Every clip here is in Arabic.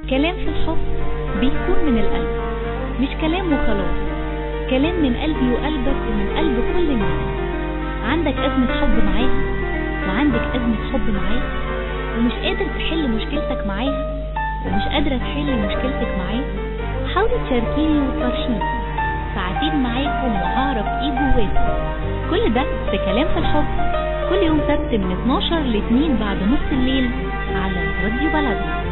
كلام في الحب بيكون من القلب، مش كلام وخلاص، كلام من قلبي وقلبك ومن قلب كل الناس. عندك أزمة حب معاها وعندك أزمة حب معاه ومش قادر تحل مشكلتك معاها ومش قادرة تحل مشكلتك معاه، حاولي تشاركيني وتفرشيني، ساعتين معاكم وهعرف ايه جواكم. كل ده في كلام في الحب، كل يوم سبت من 12 ل 2 بعد نص الليل على راديو بلدنا.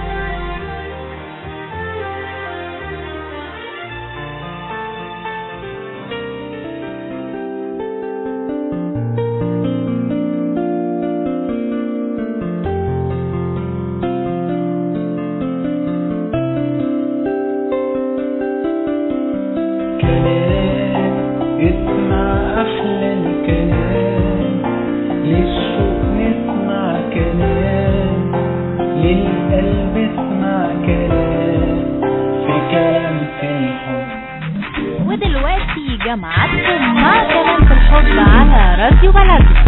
معاكم مع كلام في الحب على راديو بلدنا.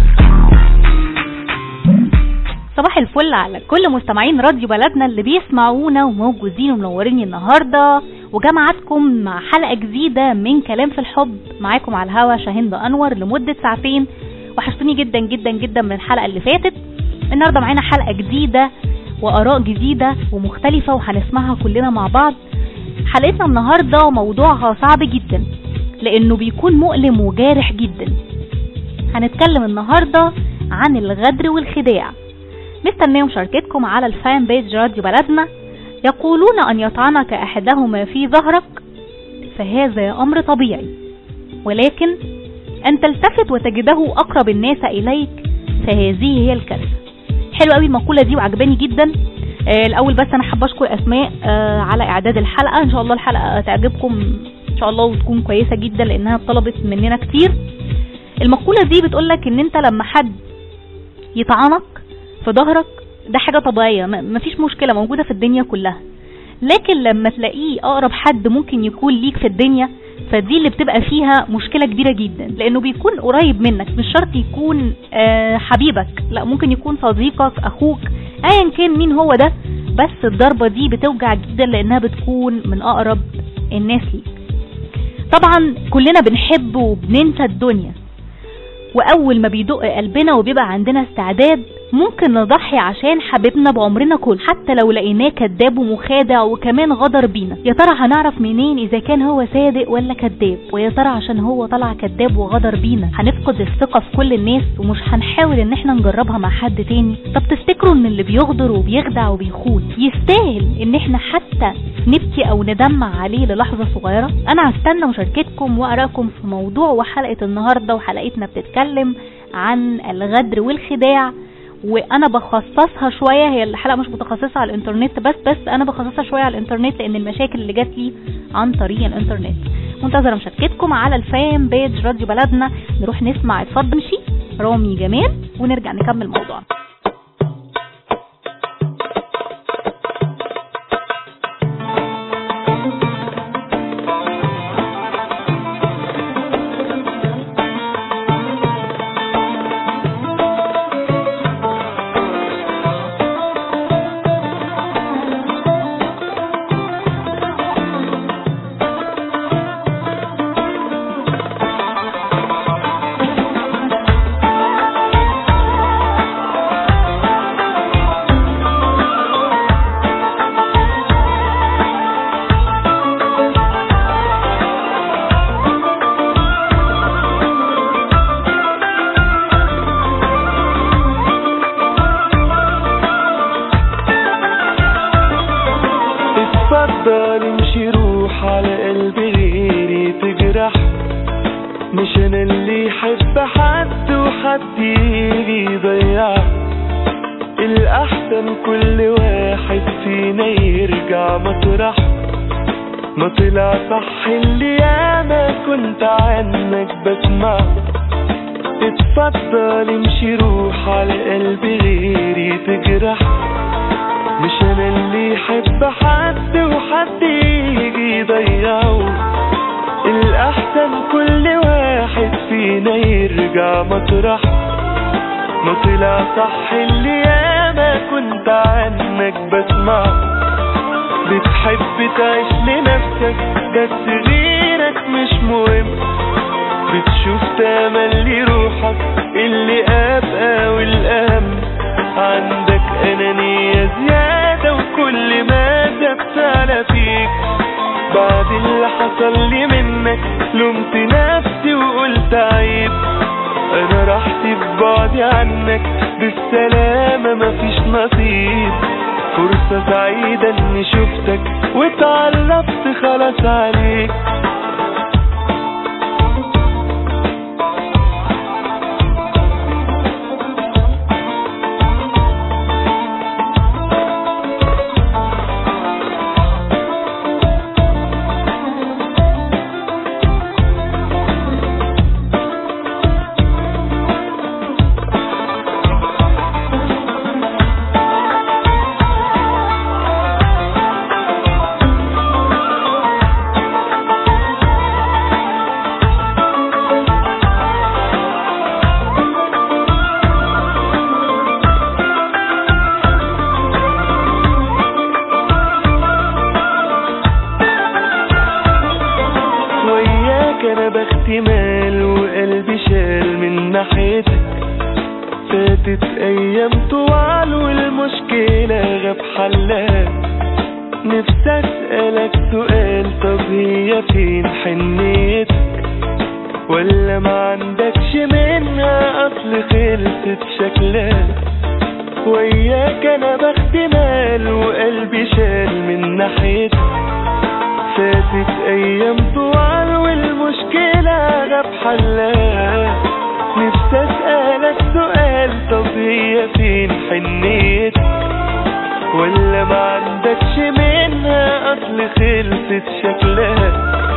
صباح الفل على كل مستمعين راديو بلدنا اللي بيسمعونا وموجودين ومنورين النهارده، وجمعتكم مع حلقه جديده من كلام في الحب. معاكم على الهوا شاهين انور لمده ساعتين، وحشتوني جدا جدا جدا من الحلقه اللي فاتت. النهارده معانا حلقه جديده واراء جديده ومختلفه وهنسمعها كلنا مع بعض. حلقتنا النهارده موضوعها صعب جدا لانه بيكون مؤلم وجارح جدا. هنتكلم النهارده عن الغدر والخداع. مستنيه مشاركتكم على الفان بيج راديو بلدنا. يقولون ان يطعنك احدهما في ظهرك فهذا امر طبيعي، ولكن ان تلتفت وتجده اقرب الناس اليك فهذه هي الكارثه. حلوه قوي المقوله دي وعجباني جدا. الاول بس انا حابه اشكر اسماء على اعداد الحلقه. ان شاء الله الحلقه تعجبكم ان شاء الله وتكون كويسه جدا لانها طلبت مننا كتير. المقوله دي بتقولك ان انت لما حد يطعنك في ظهرك ده حاجه طبيعيه، مفيش مشكله موجوده في الدنيا كلها، لكن لما تلاقيه اقرب حد ممكن يكون ليك في الدنيا فدي اللي بتبقى فيها مشكله كبيره جدا، لانه بيكون قريب منك، مش شرط يكون حبيبك، لا ممكن يكون صديقك، اخوك، ايا كان مين هو ده، بس الضربه دي بتوجع جدا لانها بتكون من اقرب الناس ليك. طبعا كلنا بنحب وبننسى الدنيا، واول ما بيدق قلبنا وبيبقى عندنا استعداد ممكن نضحي عشان حبيبنا بعمرنا كله، حتى لو لقيناه كذاب ومخادع وكمان غدر بينا. يا ترى هنعرف منين اذا كان هو صادق ولا كذاب؟ ويا ترى عشان هو طلع كذاب وغدر بينا هنفقد الثقه في كل الناس ومش هنحاول ان احنا نجربها مع حد تاني؟ طب تفتكروا ان اللي بيغدر وبيخدع وبيخون يستاهل ان احنا حتى نبكي او ندمع عليه للحظه صغيره؟ انا هستنى مشاركتكم وارائكم في موضوع وحلقه النهارده. وحلقتنا بتتكلم عن الغدر والخداع، وانا بخصصها شويه، هي الحلقه مش متخصصه على الانترنت بس انا بخصصها شويه على الانترنت لان المشاكل اللي جات لي عن طريق الانترنت. منتظره مشاركتكم على الفان بيج راديو بلدنا. نروح نسمع اتفضل مشي رامي جمال ونرجع نكمل موضوعنا. امشي روح على قلبي غيري تجرح، مش انا اللي يحب حد وحد يجي يضيعه. الاحسن كل واحد فينا يرجع مطرح ما طلع صح اللي انا كنت عنك بسمع. اتفضل امشي روح على قلبي غيري تجرح، مش انا اللي يحب حد وحد يجي يضيعه. الاحسن كل واحد فينا يرجع مطرح ما طلع صح اللي انا كنت عنك بسمع. بتحب تعيش لنفسك بس غيرك مش مهم، بتشوف تملي روحك اللي أبقى والأهم. عندك أنانية زيادة وكل ما زبت على فيك، بعد اللي حصل لي منك لومت نفسي وقلت عيب. أنا راحتي ببعدي عنك بالسلامة مفيش نصيب، فرصة سعيدة اني شفتك واتعرفت خلاص عليك. أنا بختي مال وقلبي شال من ناحيتك، فاتت أيام طوال والمشكلة غاب حلها. نفسي أسألك سؤال، طب هي فين حنيتك ولا ما عندكش منها أصل خلصت شكلها؟ وياك أنا بختي مال وقلبي شال من ناحيتك، فاتت أيام طوال والمشكلة غاب حلها. نفسي أسألك سؤال، طب هي فين حنيتك ولا ما عندكش منها أصل خلصت شكلها؟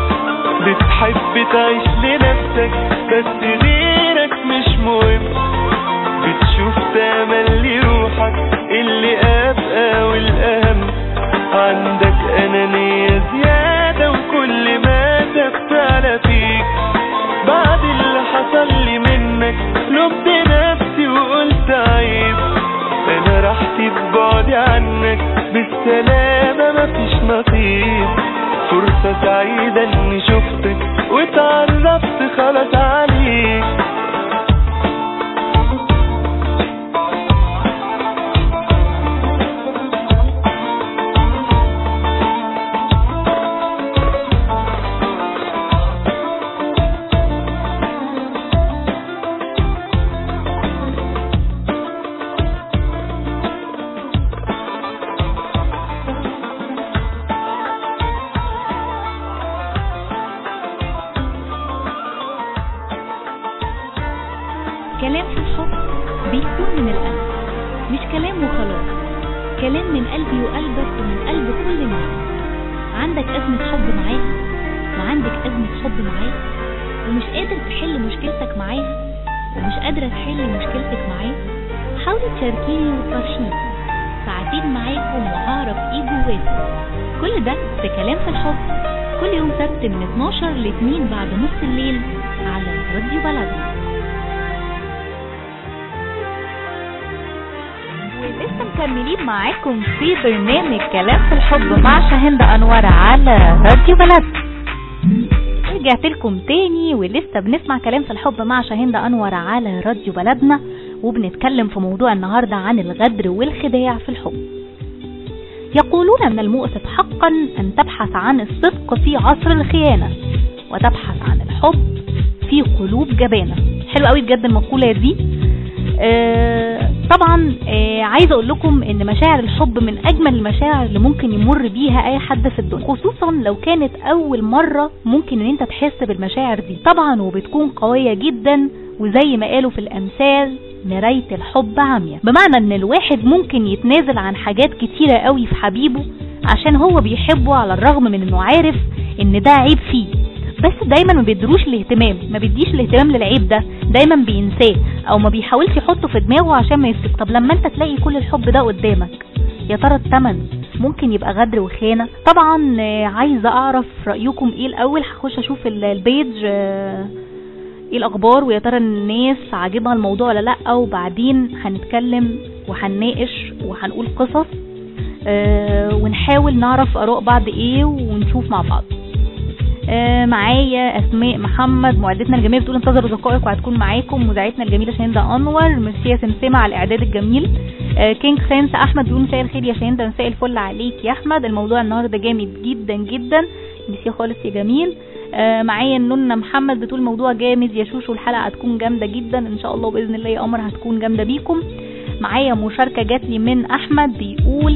بتحب تعيش لنفسك بس غيرك مش مهم، بتشوف تملي روحك اللي أبقى والأهم. عندك أنانية زيادة وكل ما زبت على فيك، بعد اللي حصل لي منك لومت نفسي وقلت عيب. أنا راحتي ببعدي عنك بالسلامة مفيش نصيب، فرصة سعيدة اني شفتك واتعرفت خلاص عليك. كلام في الحب بيكون من القلب، مش كلام وخلاص، كلام من قلبي وقلبك ومن قلب كل الناس. عندك أزمة حب معاها وعندك أزمة حب معاه، ومش قادر تحل مشكلتك معاها ومش قادرة تحل مشكلتك معاه، حاولي تشاركيني وتفرحيني، ساعتين معاكم وهعرف ايه جواكم. كل ده في كلام في الحب، كل يوم سبت من 12 ل 2 بعد نص الليل على راديو بلدنا. لسه مكملين معاكم في برنامج كلام في الحب مع شاهين أنور على راديو بلدنا. رجعت لكم تاني ولسه بنسمع كلام في الحب مع شاهين أنور على راديو بلدنا، وبنتكلم في موضوع النهاردة عن الغدر والخداع في الحب. يقولون من المؤسف حقا أن تبحث عن الصدق في عصر الخيانة وتبحث عن الحب في قلوب جبانة. حلو قوي بجد المقولة دي. طبعا عايزه اقول لكم ان مشاعر الحب من اجمل المشاعر اللي ممكن يمر بيها اي حد في الدنيا، خصوصا لو كانت اول مره ممكن ان انت تحس بالمشاعر دي طبعا، وبتكون قويه جدا، وزي ما قالوا في الامثال مرايه الحب عمياء، بمعنى ان الواحد ممكن يتنازل عن حاجات كتيره قوي في حبيبه عشان هو بيحبه، على الرغم من انه عارف ان ده عيب فيه، بس دايما ما بيدروش الاهتمام، ما بيديش الاهتمام للعيب ده، دايما بينساه او ما بيحاولش يحطه في دماغه عشان ما يسكت. طب لما انت تلاقي كل الحب ده قدامك، يا ترى الثمن ممكن يبقى غدر وخيانه؟ طبعا عايزه اعرف رايكم ايه الاول. هخش اشوف البيج ايه الاخبار، ويا ترى الناس عاجبها الموضوع ولا لا، وبعدين هنتكلم وهنناقش وهنقول قصص ونحاول نعرف اراء بعض ايه ونشوف مع بعض. معايا اسماء محمد معدتنا الجميله بتقول انتظروا دقائق وهتكون معاكم مذيعتنا الجميله شاهندة انور. ميرسي يا سمسمه على الاعداد الجميل. كينج خامس احمد بيقول مساء الخير يا شاهندة. مساء الفل عليك يا احمد. الموضوع النهارده جامد جدا جدا. ميرسي خالص يا جميل. معايا النونة محمد بتقول موضوع جامد يا شوشو والحلقه هتكون جامده جدا ان شاء الله باذن الله يا قمر هتكون جامده بيكم. معايا مشاركه جات لي من احمد بيقول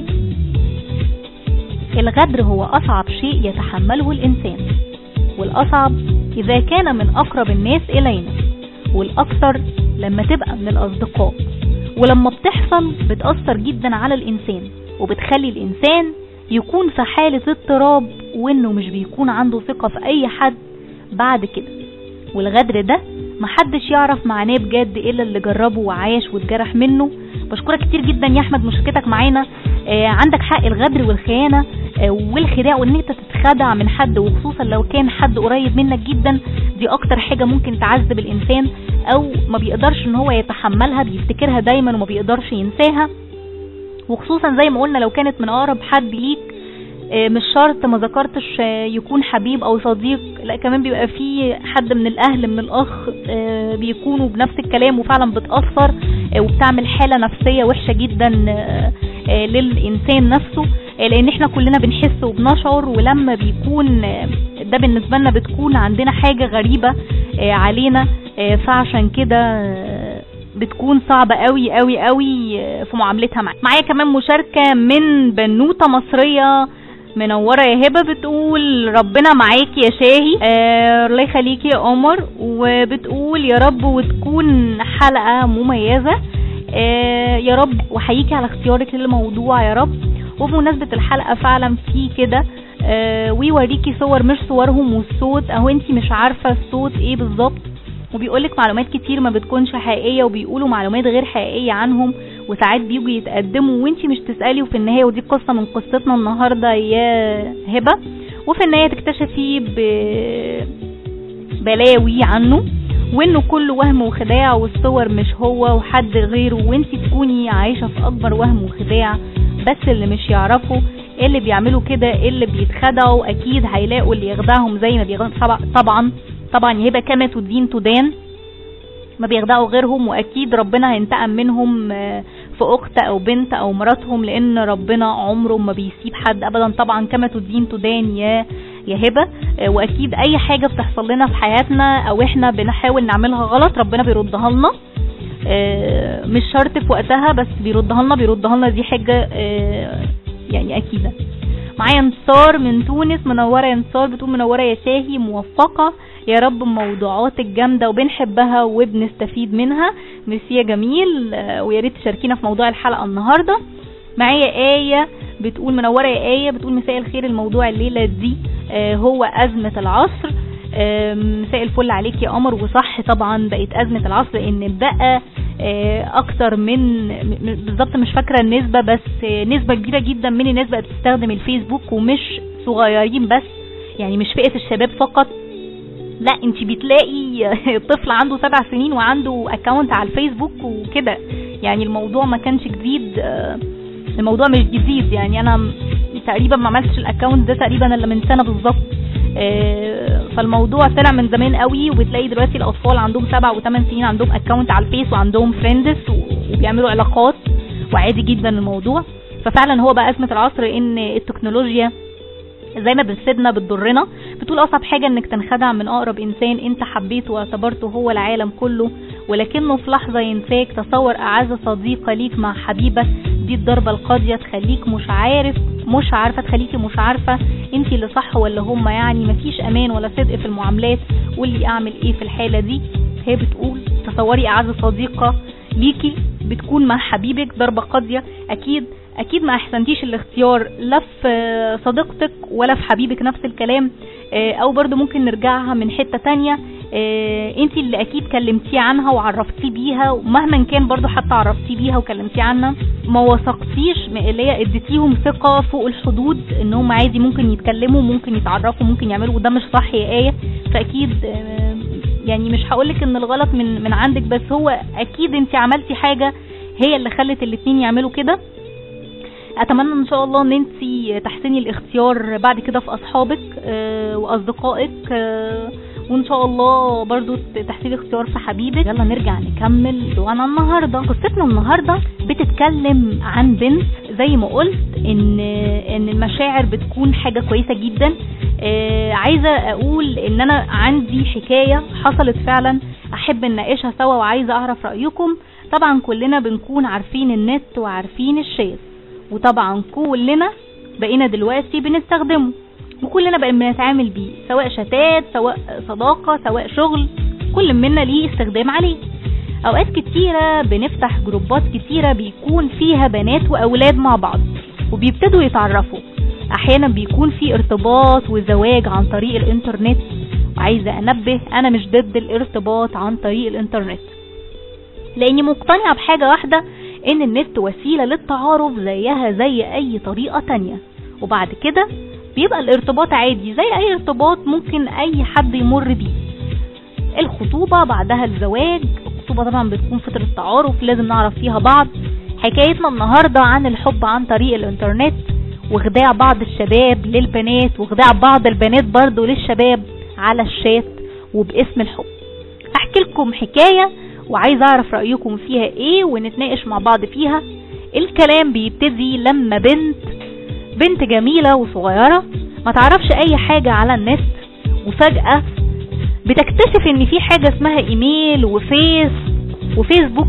الغدر هو اصعب شيء يتحمله الانسان، والاصعب اذا كان من اقرب الناس الينا، والاكثر لما تبقى من الاصدقاء، ولما بتحصل بتأثر جدا على الانسان وبتخلي الانسان يكون في حالة اضطراب وانه مش بيكون عنده ثقة في اي حد بعد كده. والغدر ده محدش يعرف معناه بجد الا اللي جربه وعاش واتجرح منه. بشكرك كتير جدا يا احمد مشاركتك معانا. عندك حق، الغدر والخيانة والخداع وان انت تتخدع من حد، وخصوصا لو كان حد قريب منك جدا، دي اكتر حاجة ممكن تعذب الانسان او ما بيقدرش ان هو يتحملها، بيفتكرها دايما وما بيقدرش ينساها. وخصوصا زي ما قلنا لو كانت من اقرب حد ليك، مش شرط ما ذكرتش يكون حبيب او صديق، لا كمان بيبقى فيه حد من الاهل من الاخ بيكونوا بنفس الكلام وفعلا بتأثر وبتعمل حالة نفسية وحشة جدا للإنسان نفسه، لان احنا كلنا بنحس وبنشعر، ولما بيكون ده بالنسبة لنا بتكون عندنا حاجة غريبة علينا، فعشان كده بتكون صعبة قوي قوي قوي في معاملتها معايا. كمان مشاركة من بنوتة مصرية منورة يا هبة بتقول ربنا معاكي يا شاهي. الله يخليكي يا قمر. وبتقول يا رب وتكون حلقة مميزة يا رب، وحييكي على اختيارك للموضوع يا رب. وبمناسبة الحلقة فعلا في كده ويوريكي صور مش صورهم والصوت اهو انتي مش عارفة الصوت ايه بالظبط، وبيقولك معلومات كتير ما بتكونش حقيقية وبيقولوا معلومات غير حقيقية عنهم، وساعات بيجوا يتقدموا وانتي مش تسألي، وفي النهاية ودي قصة من قصتنا النهاردة يا هبة، وفي النهاية تكتشفي بلاوي عنه وانه كله وهم وخداع والصور مش هو وحد غيره، وانتي تكوني عايشة في اكبر وهم وخداع. بس اللي مش يعرفوا اللي بيعملوا كده اللي بيتخدعوا اكيد هيلاقوا اللي يخدعهم زي ما بيخدعوا. طبعا يا هبة كما تدين تدان، ما بيخدعوا غيرهم، واكيد ربنا هينتقم منهم في اخت او بنت او مراتهم، لان ربنا عمره ما بيسيب حد ابدا. طبعا كما تدين تدان يا هبة. واكيد اي حاجة بتحصل لنا في حياتنا او احنا بنحاول نعملها غلط ربنا بيردها لنا، مش شرط في وقتها بس بيردها لنا دي حاجة يعني اكيدة. معايا انتصار من تونس منورة يا انتصار بتقول منورة يا شاهي، موفقة يا رب، موضوعاتك جامدة وبنحبها وبنستفيد منها. ميرسي يا جميل، ويا ريت تشاركينا في موضوع الحلقة النهاردة. معايا آية بتقول منورة يا آية بتقول مساء الخير، الموضوع الليلة دي هو أزمة العصر. مساء الفل عليك يا قمر. وصح طبعا بقت أزمة العصر لأن بقى اكتر من بالظبط مش فاكرة النسبة، بس نسبة كبيرة جدا من الناس بقت تستخدم الفيسبوك، ومش صغيرين بس، يعني مش فئة الشباب فقط، لا انتي بتلاقي طفل عنده 7 سنين وعنده اكاونت على الفيسبوك وكده. يعني الموضوع ما كانش جديد، الموضوع مش جديد، يعني انا تقريبا ما عملتش الاكاونت ده تقريبا الا من سنة بالظبط. فالموضوع طلع من زمان قوي، وبتلاقي دلوقتي الاطفال عندهم 7 و8 سنين عندهم اكاونت على الفيس وعندهم فريندز وبيعملوا علاقات، وعادي جدا الموضوع. ففعلا هو بقى أزمة العصر ان التكنولوجيا زي ما بتفيدنا بتضرنا. بتقول اصعب حاجة انك تنخدع من اقرب انسان انت حبيته واعتبرته هو العالم كله، ولكنه في لحظة ينساك. تصور اعز صديقة ليك مع حبيبك، دي الضربة القاضية تخليك مش عارفة تخليكي مش عارفة انت اللي صح ولا هم. يعني مفيش امان ولا صدق في المعاملات، واللي اعمل ايه في الحالة دي. هي بتقول تصوري اعز صديقة ليكي بتكون مع حبيبك، ضربة قاضية. اكيد ما احسنتيش الاختيار لا في صديقتك ولا في حبيبك، نفس الكلام. او برضو ممكن نرجعها من حتة تانية، انتي اللي اكيد كلمتيه عنها وعرفتيه بيها، ومهما كان برضو حتى عرفتيه بيها وكلمتيه عنها ما وثقتيش، اللي هي اديتيهم ثقة فوق الحدود انهم عادي ممكن يتكلموا ممكن يتعرفوا ممكن يعملوا، وده مش صح يا آية. فاكيد يعني مش هقولك ان الغلط من عندك، بس هو اكيد انتي عملتي حاجة هي اللي خلت الاتنين يعملوا كده. اتمنى ان شاء الله ان انتي تحسني الاختيار بعد كده في اصحابك واصدقائك، وان شاء الله برضو تحسيني الاختيار في حبيبك. يلا نرجع نكمل وانا النهارده. قصتنا النهارده بتتكلم عن بنت، زي ما قلت ان المشاعر بتكون حاجه كويسه جدا. عايزه اقول ان انا عندي حكايه حصلت فعلا، احب نناقشها سوا وعايزه اعرف رايكم. طبعا كلنا بنكون عارفين النت وعارفين الشات، وطبعا كلنا بقينا دلوقتي بنستخدمه، وكلنا بقينا بنتعامل بيه، سواء شتات سواء صداقة سواء شغل، كل منا ليه استخدام عليه. اوقات كتيرة بنفتح جروبات كتيرة بيكون فيها بنات واولاد مع بعض وبيبتدوا يتعرفوا. احيانا بيكون في ارتباط وزواج عن طريق الانترنت. وعايزة انبه، انا مش ضد الارتباط عن طريق الانترنت، لاني مقتنعة بحاجة واحدة، ان النت وسيلة للتعارف زيها زي اي طريقة تانية، وبعد كده بيبقى الارتباط عادي زي اي ارتباط ممكن اي حد يمر بيه. الخطوبة بعدها الزواج. الخطوبة طبعا بتكون فترة تعارف لازم نعرف فيها بعض. حكايتنا النهاردة عن الحب عن طريق الانترنت، وخداع بعض الشباب للبنات، وخداع بعض البنات برضو للشباب على الشات وباسم الحب. احكي لكم حكاية وعايز اعرف رأيكم فيها ايه ونتناقش مع بعض فيها. الكلام بيبتدي لما بنت جميلة وصغيرة ما تعرفش اي حاجة على النت، وفجأة بتكتشف ان في حاجة اسمها ايميل وفيسبوك.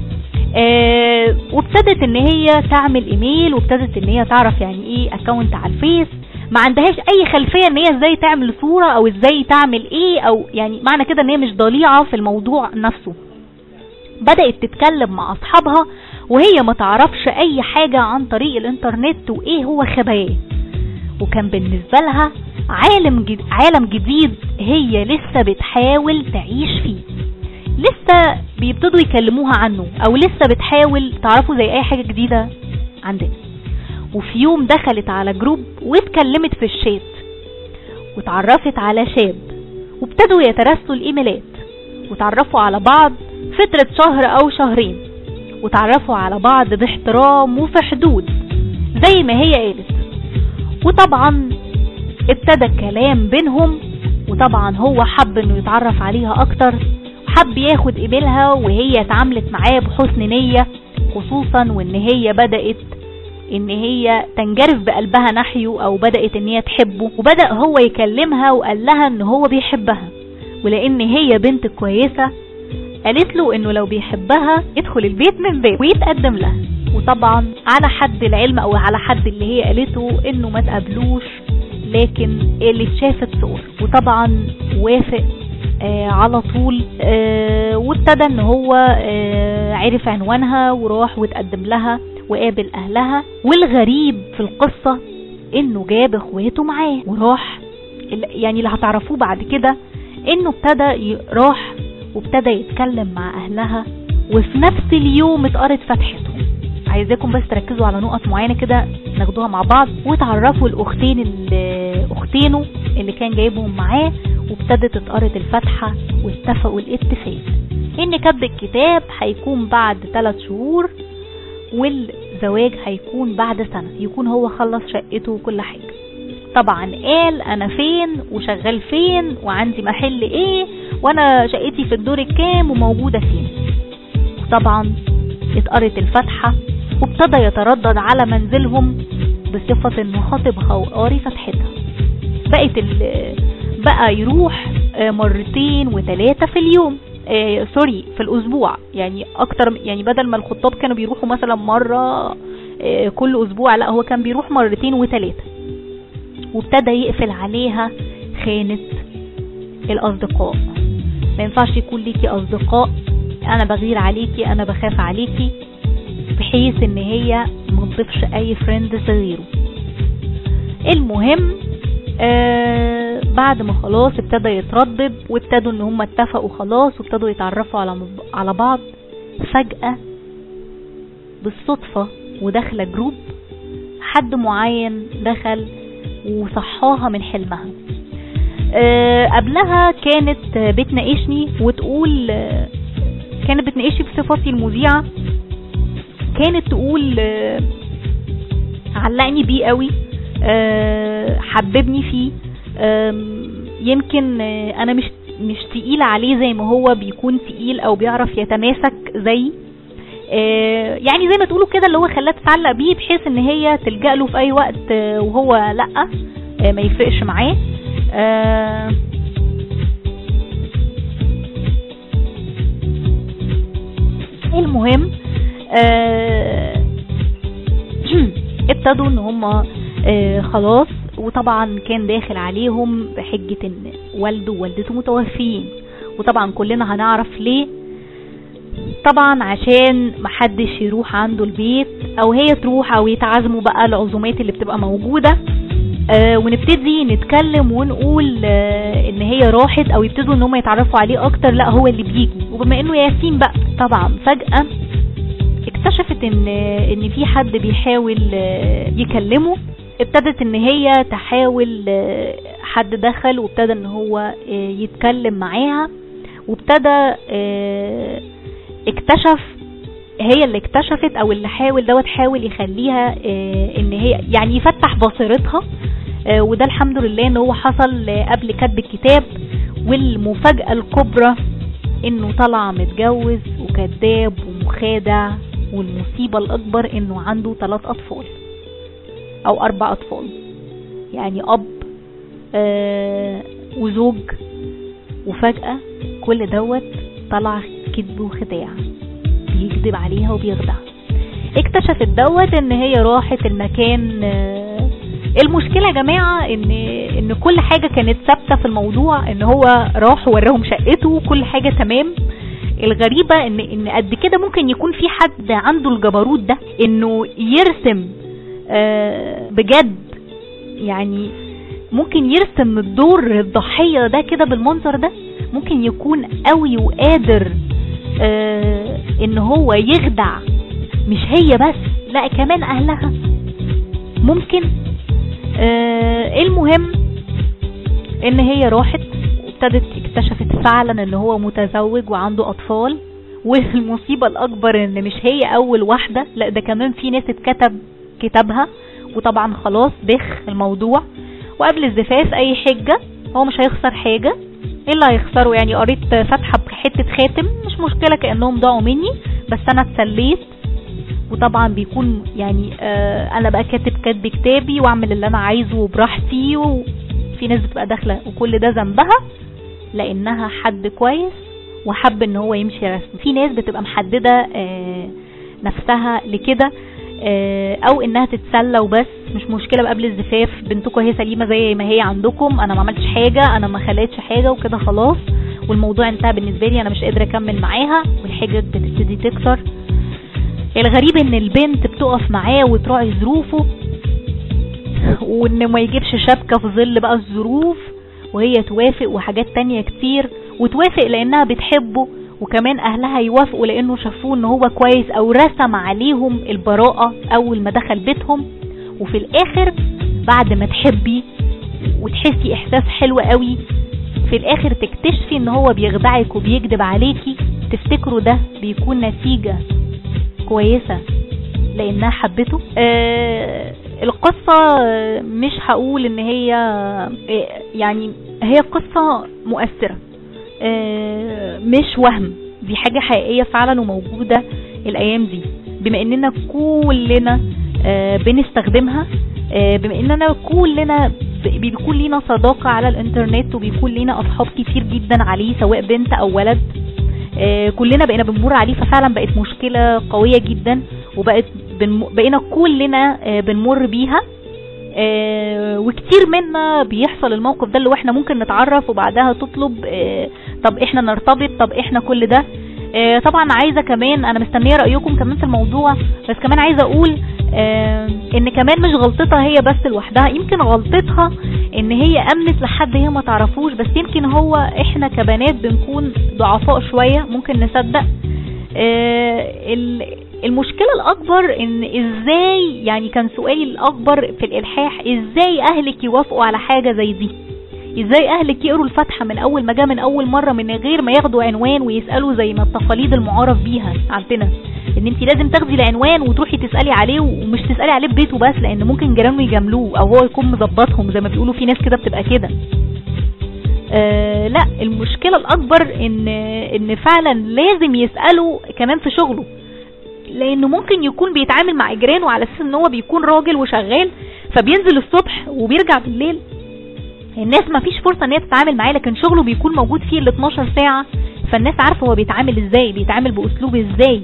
وابتدت ان هي تعمل ايميل، وابتدت ان هي تعرف يعني ايه اكاونت على الفيس. ما عندهاش اي خلفية ان هي ازاي تعمل صورة او ازاي تعمل ايه، او يعني معنى كده ان هي مش ضليعة في الموضوع نفسه. بدأت تتكلم مع اصحابها وهي ما تعرفش اي حاجة عن طريق الانترنت وايه هو خباياه، وكان بالنسبة لها عالم جديد هي لسه بتحاول تعيش فيه، لسه بيبتدوا يكلموها عنه، او لسه بتحاول تعرفوا زي اي حاجة جديدة عندنا. وفي يوم دخلت على جروب واتكلمت في الشات وتعرفت على شاب، وابتدوا يترسلوا الايميلات وتعرفوا على بعض فترة شهر او شهرين، وتعرفوا على بعض باحترام وفي حدود زي ما هي قالت. وطبعا ابتدى كلام بينهم، وطبعا هو حب انه يتعرف عليها اكتر، وحب ياخد ايميلها، وهي اتعاملت معاه بحسن نية، خصوصا وان هي بدأت ان هي تنجرف بقلبها ناحيه، او بدأت ان هي تحبه، وبدأ هو يكلمها وقال لها ان هو بيحبها، ولان هي بنت كويسة قالت له انه لو بيحبها يدخل البيت من باب ويتقدم لها. وطبعا على حد العلم او على حد اللي هي قالته انه ما تقابلوش، لكن اللي اتشافت صور. وطبعا وافق على طول، وابتدى ان هو عرف عنوانها وراح وتقدم لها وقابل اهلها. والغريب في القصة انه جاب اخواته معاه وراح، يعني اللي هتعرفوه بعد كده انه ابتدى راح وابتدى يتكلم مع اهلها، وفي نفس اليوم اتقرت فتحتهم. عايزاكم بس تركزوا على نقط معينة كده ناخدوها مع بعض. وتعرفوا الاختين اختينه اللي كان جايبهم معاه، وابتدت اتقرت الفتحة، واتفقوا الاتفاق ان كتب الكتاب هيكون بعد 3 شهور، والزواج هيكون بعد سنة، يكون هو خلص شقته وكل حاجة. طبعا قال انا فين وشغال فين وعندي محل ايه وانا شقتي في الدور الكام وموجودة فين. طبعا اتقرت الفتحة، وابتدى يتردد على منزلهم بصفة انه خاطبها وقاري فتحتها. بقى يروح 2 و3 في اليوم، في الاسبوع، يعني اكتر، يعني بدل ما الخطاب كانوا بيروحوا مثلا مرة كل اسبوع، لا هو كان بيروح 2 و3. وابتدى يقفل عليها خانة الاصدقاء. ما ينفعش يكون ليكي اصدقاء، انا بغير عليكي، انا بخاف عليكي، بحيث ان هي ما تضيفش اي فريندز غيره. المهم بعد ما خلاص ابتدى يتردد، وابتدوا ان هم اتفقوا خلاص، وابتدوا يتعرفوا على بعض. فجأة بالصدفة وداخله جروب، حد معين دخل وصحاها من حلمها. قبلها كانت بتناقشني وتقول، كانت بتناقشني بصفتي المذيعة، كانت تقول علقني بيه قوي، حببني فيه. يمكن انا مش تقيل عليه زي ما هو بيكون تقيل او بيعرف يتماسك زي يعني زي ما تقولوا كده، اللي هو خلاها تتعلق بيه بحيث ان هي تلجأ له في اي وقت وهو لا ما يفرقش معاه. المهم ابتدوا ان هم خلاص، وطبعا كان داخل عليهم بحجة ان والده ووالدته متوفيين، وطبعا كلنا هنعرف ليه. طبعا عشان محدش يروح عنده البيت او هي تروح او يتعزموا بقى العزومات اللي بتبقى موجودة، ونبتدي نتكلم ونقول ان هي راحت، او يبتدوا ان هم يتعرفوا عليه اكتر، لا هو اللي بيجي. وبما انه ياسين بقى طبعا فجأة اكتشفت ان في حد بيحاول يكلمه. ابتدت ان هي تحاول، حد دخل وابتدى ان هو يتكلم معاها، وابتدى اكتشف، هي اللي اكتشفت او اللي حاول يخليها ان هي يعني يفتح بصيرتها. وده الحمد لله ان هو حصل قبل كتب الكتاب. والمفاجأة الكبرى انه طلع متجوز وكذاب ومخادع، والمصيبة الاكبر انه عنده 3 اطفال او 4 اطفال، يعني اب وزوج. وفجأة كل دوت طلع كذب وخداع، بيكذب عليها وبيخدعها. اكتشفت دوت ان هي راحت المكان. المشكلة يا جماعة ان كل حاجة كانت ثابتة في الموضوع، ان هو راح وراهم شقته وكل حاجة تمام. الغريبة ان قد كده ممكن يكون في حد عنده الجبروت ده انه يرسم بجد، يعني ممكن يرسم الدور الضحية ده كده بالمنظر ده. ممكن يكون قوي وقادر ان هو يخدع مش هي بس، لا كمان اهلها ممكن. المهم ان هي راحت وابتدت اكتشفت فعلا ان هو متزوج وعنده اطفال. والمصيبة الاكبر ان مش هي اول واحدة، لا ده كمان في ناس اتكتب كتابها. وطبعا خلاص بخ الموضوع. وقبل الزفاف اي حجة، هو مش هيخسر حاجة. ايه اللي هيخسره يعني؟ قريت فتحة بحتة خاتم، مش مشكلة، كأنهم ضاعوا مني، بس انا اتسليت. وطبعا بيكون يعني انا بقى كاتب كتابي واعمل اللي انا عايزه براحتي. وفي ناس بتبقى داخلة وكل ده ذنبها لانها حد كويس وحب ان هو يمشي رسمي. في ناس بتبقى محددة نفسها لكده، او انها تتسلى وبس، مش مشكلة بقى قبل الزفاف بنتكم هي سليمة زي ما هي عندكم، انا ما عملتش حاجة، انا ما خليتش حاجة، وكده خلاص والموضوع انتهى بالنسبة لي، انا مش قادرة اكمل معاها. والحاجة بتبتدي تكسر. الغريب ان البنت بتقف معاه وتراعي ظروفه، وان ما يجيبش شبكة في ظل بقى الظروف، وهي توافق، وحاجات تانية كتير. وتوافق لانها بتحبه، وكمان اهلها يوافقوا لانه شافوه ان هو كويس، او رسم عليهم البراءة اول ما دخل بيتهم. وفي الاخر بعد ما تحبي وتحسي احساس حلو قوي، في الاخر تكتشفي ان هو بيخدعك وبيكذب عليكي. تفتكروا ده بيكون نتيجة كويسة لانها حبته. القصة مش هقول ان هي يعني هي قصة مؤثرة، مش وهم، دي حاجة حقيقية فعلا وموجودة الايام دي. بما اننا كلنا بنستخدمها، بما اننا كلنا بيكون لينا صداقة على الانترنت، وبيكون لينا اصحاب كتير جدا عليه سواء بنت او ولد، كلنا بقينا بنمر عليه. ففعلا بقت مشكلة قوية جدا، بقينا كلنا بنمر بيها. وكتير منا بيحصل الموقف ده اللي احنا ممكن نتعرف وبعدها تطلب طب احنا نرتبط، طب احنا كل ده. طبعا عايزة كمان، انا مستنية رأيكم كمان في الموضوع، بس كمان عايزة اقول ان كمان مش غلطتها هي بس لوحدها، يمكن غلطتها ان هي امنت لحد هي ما تعرفوش، بس يمكن هو احنا كبنات بنكون ضعفاء شوية، ممكن نصدق. المشكلة الاكبر ان ازاي، يعني كان سؤالي الاكبر في الالحاح، ازاي اهلك يوافقوا على حاجة زي دي؟ ازاي اهلك يقروا الفاتحة من اول ما جاء، من اول مرة، من غير ما ياخدوا عنوان ويسألوا زي ما التقاليد المعارف بيها عندنا؟ ان انت لازم تاخدي العنوان وتروحي تسالي عليه، ومش تسالي عليه في بيته بس، لان ممكن جيرانه يجاملوه او هو يكون مظبطهم زي ما بيقولوا، في ناس كده بتبقى كده. لا، المشكله الاكبر ان فعلا لازم يسالوا كمان في شغله، لانه ممكن يكون بيتعامل مع جيرانه على اساس ان هو بيكون راجل وشغال، فبينزل الصبح وبيرجع بالليل. الناس ما فيش فرصه ان هي تتعامل معاه، لكن شغله بيكون موجود فيه ال 12 ساعه، فالناس عارفه هو بيتعامل ازاي، بيتعامل باسلوب ازاي.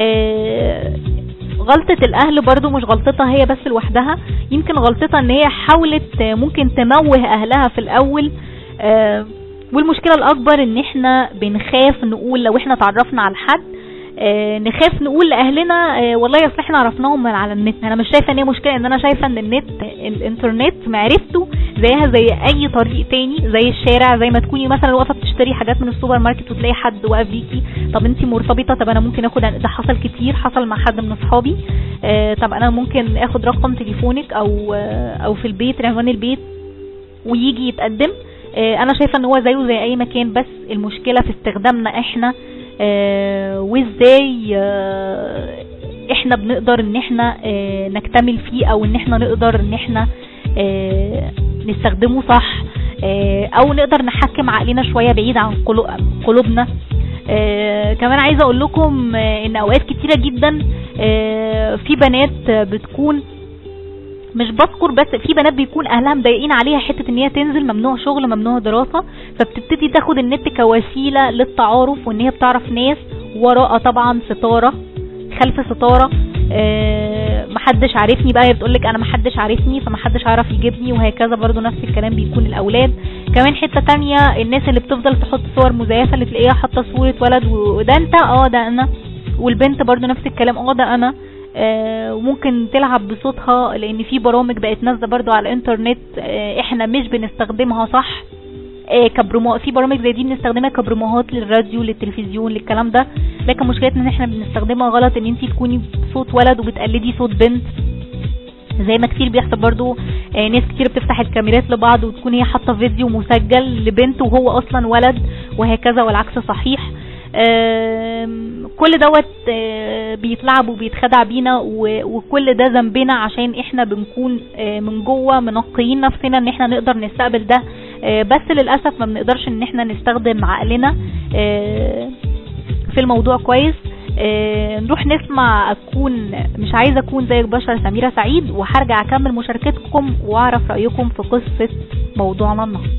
غلطه الاهل برضو مش غلطتها هي بس لوحدها، يمكن غلطتها ان هي حاولت ممكن تموه اهلها في الاول. والمشكله الاكبر ان احنا بنخاف نقول، لو احنا تعرفنا على حد نخاف نقول لاهلنا والله اصل احنا عرفناهم من على النت. انا مش شايفه ان هي مشكله، ان انا شايفه ان الانترنت معرفته زيها زي اي طريق تاني، زي الشارع، زي ما تكوني مثلا واقفه بتشتري حاجات من السوبر ماركت وتلاقي حد واقف بيكي، طب انت مرتبطه، طب انا ممكن اخد، ده حصل كتير، حصل مع حد من اصحابي، طب انا ممكن اخد رقم تليفونك او في البيت عنوان البيت ويجي يتقدم. انا شايفه ان هو زيه زي اي مكان، بس المشكله في استخدامنا احنا، وازاي احنا بنقدر ان احنا نكتمل فيه، او ان احنا نقدر ان احنا نستخدمه صح، او نقدر نحكم عقلنا شوية بعيد عن قلوبنا. كمان عايزة اقول لكم ان اوقات كتيرة جدا في بنات بتكون، مش بذكر بس، في بنات بيكون اهلها مضايقين عليها حته ان هي تنزل، ممنوع شغل ممنوع دراسه، فبتبتدي تاخد النت كوسيله للتعارف، وان هي بتعرف ناس وراء طبعا ستاره، خلف ستاره. محدش عارفني بقى، هي بتقولك انا محدش عارفني فمحدش عارف يجيبني، وهكذا. برضو نفس الكلام بيكون الاولاد. كمان حته تانية، الناس اللي بتفضل تحط صور مزيفه، اللي تلاقيها حاطه صوره ولد وده انت، ده انا، والبنت برضو نفس الكلام، ده انا. وممكن تلعب بصوتها، لان في برامج بقت نازله برضو على الانترنت احنا مش بنستخدمها صح، في برامج زي دي بنستخدمها كبروموهات للراديو للتلفزيون للكلام ده، لكن مشكلتنا ان احنا بنستخدمها غلط، ان انتي تكوني بصوت ولد وبتقلدي صوت بنت، زي ما كتير بيحصل برضو. ناس كتير بتفتح الكاميرات لبعض وتكون هي حاطه فيديو مسجل لبنت وهو اصلا ولد، وهكذا، والعكس صحيح. كل دوت بيتلعب وبيتخدع بينا، وكل ده ذنبنا عشان احنا بنكون من جوه منقيين نفسنا ان احنا نقدر نستقبل ده، بس للأسف ما بنقدرش ان احنا نستخدم عقلنا في الموضوع كويس. نروح نسمع مش عايزة اكون زيك بشر سميرة سعيد، وهرجع اكمل مشاركتكم واعرف رأيكم في قصة موضوعنا النهارده.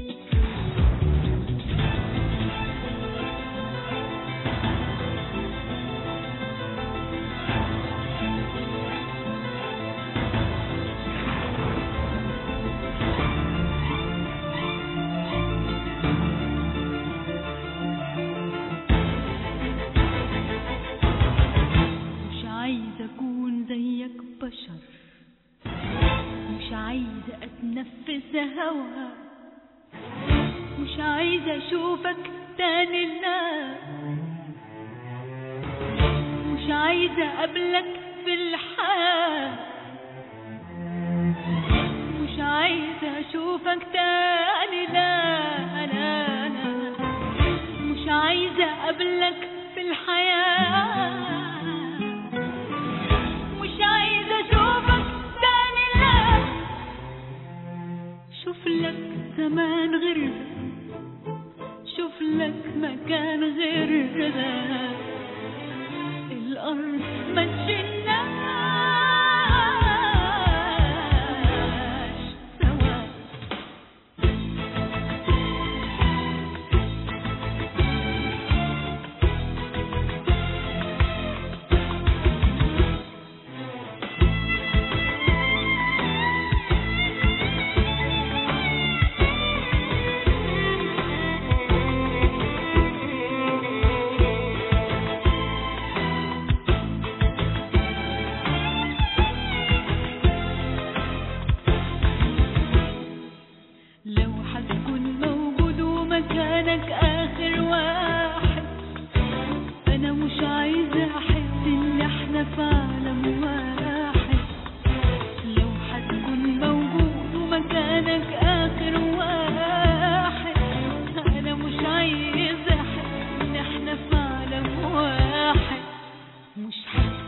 مش عايزة اتنفس هوا، مش عايزة اشوفك تاني، لا مش عايزة اقابلك في الحياة، مش عايزة اشوفك تاني، لا لا لا مش عايزة اقابلك في الحياة، شوف لك زمان غير ده، شوف لك مكان غير ده، الأرض ما تشيلناش سوا. مش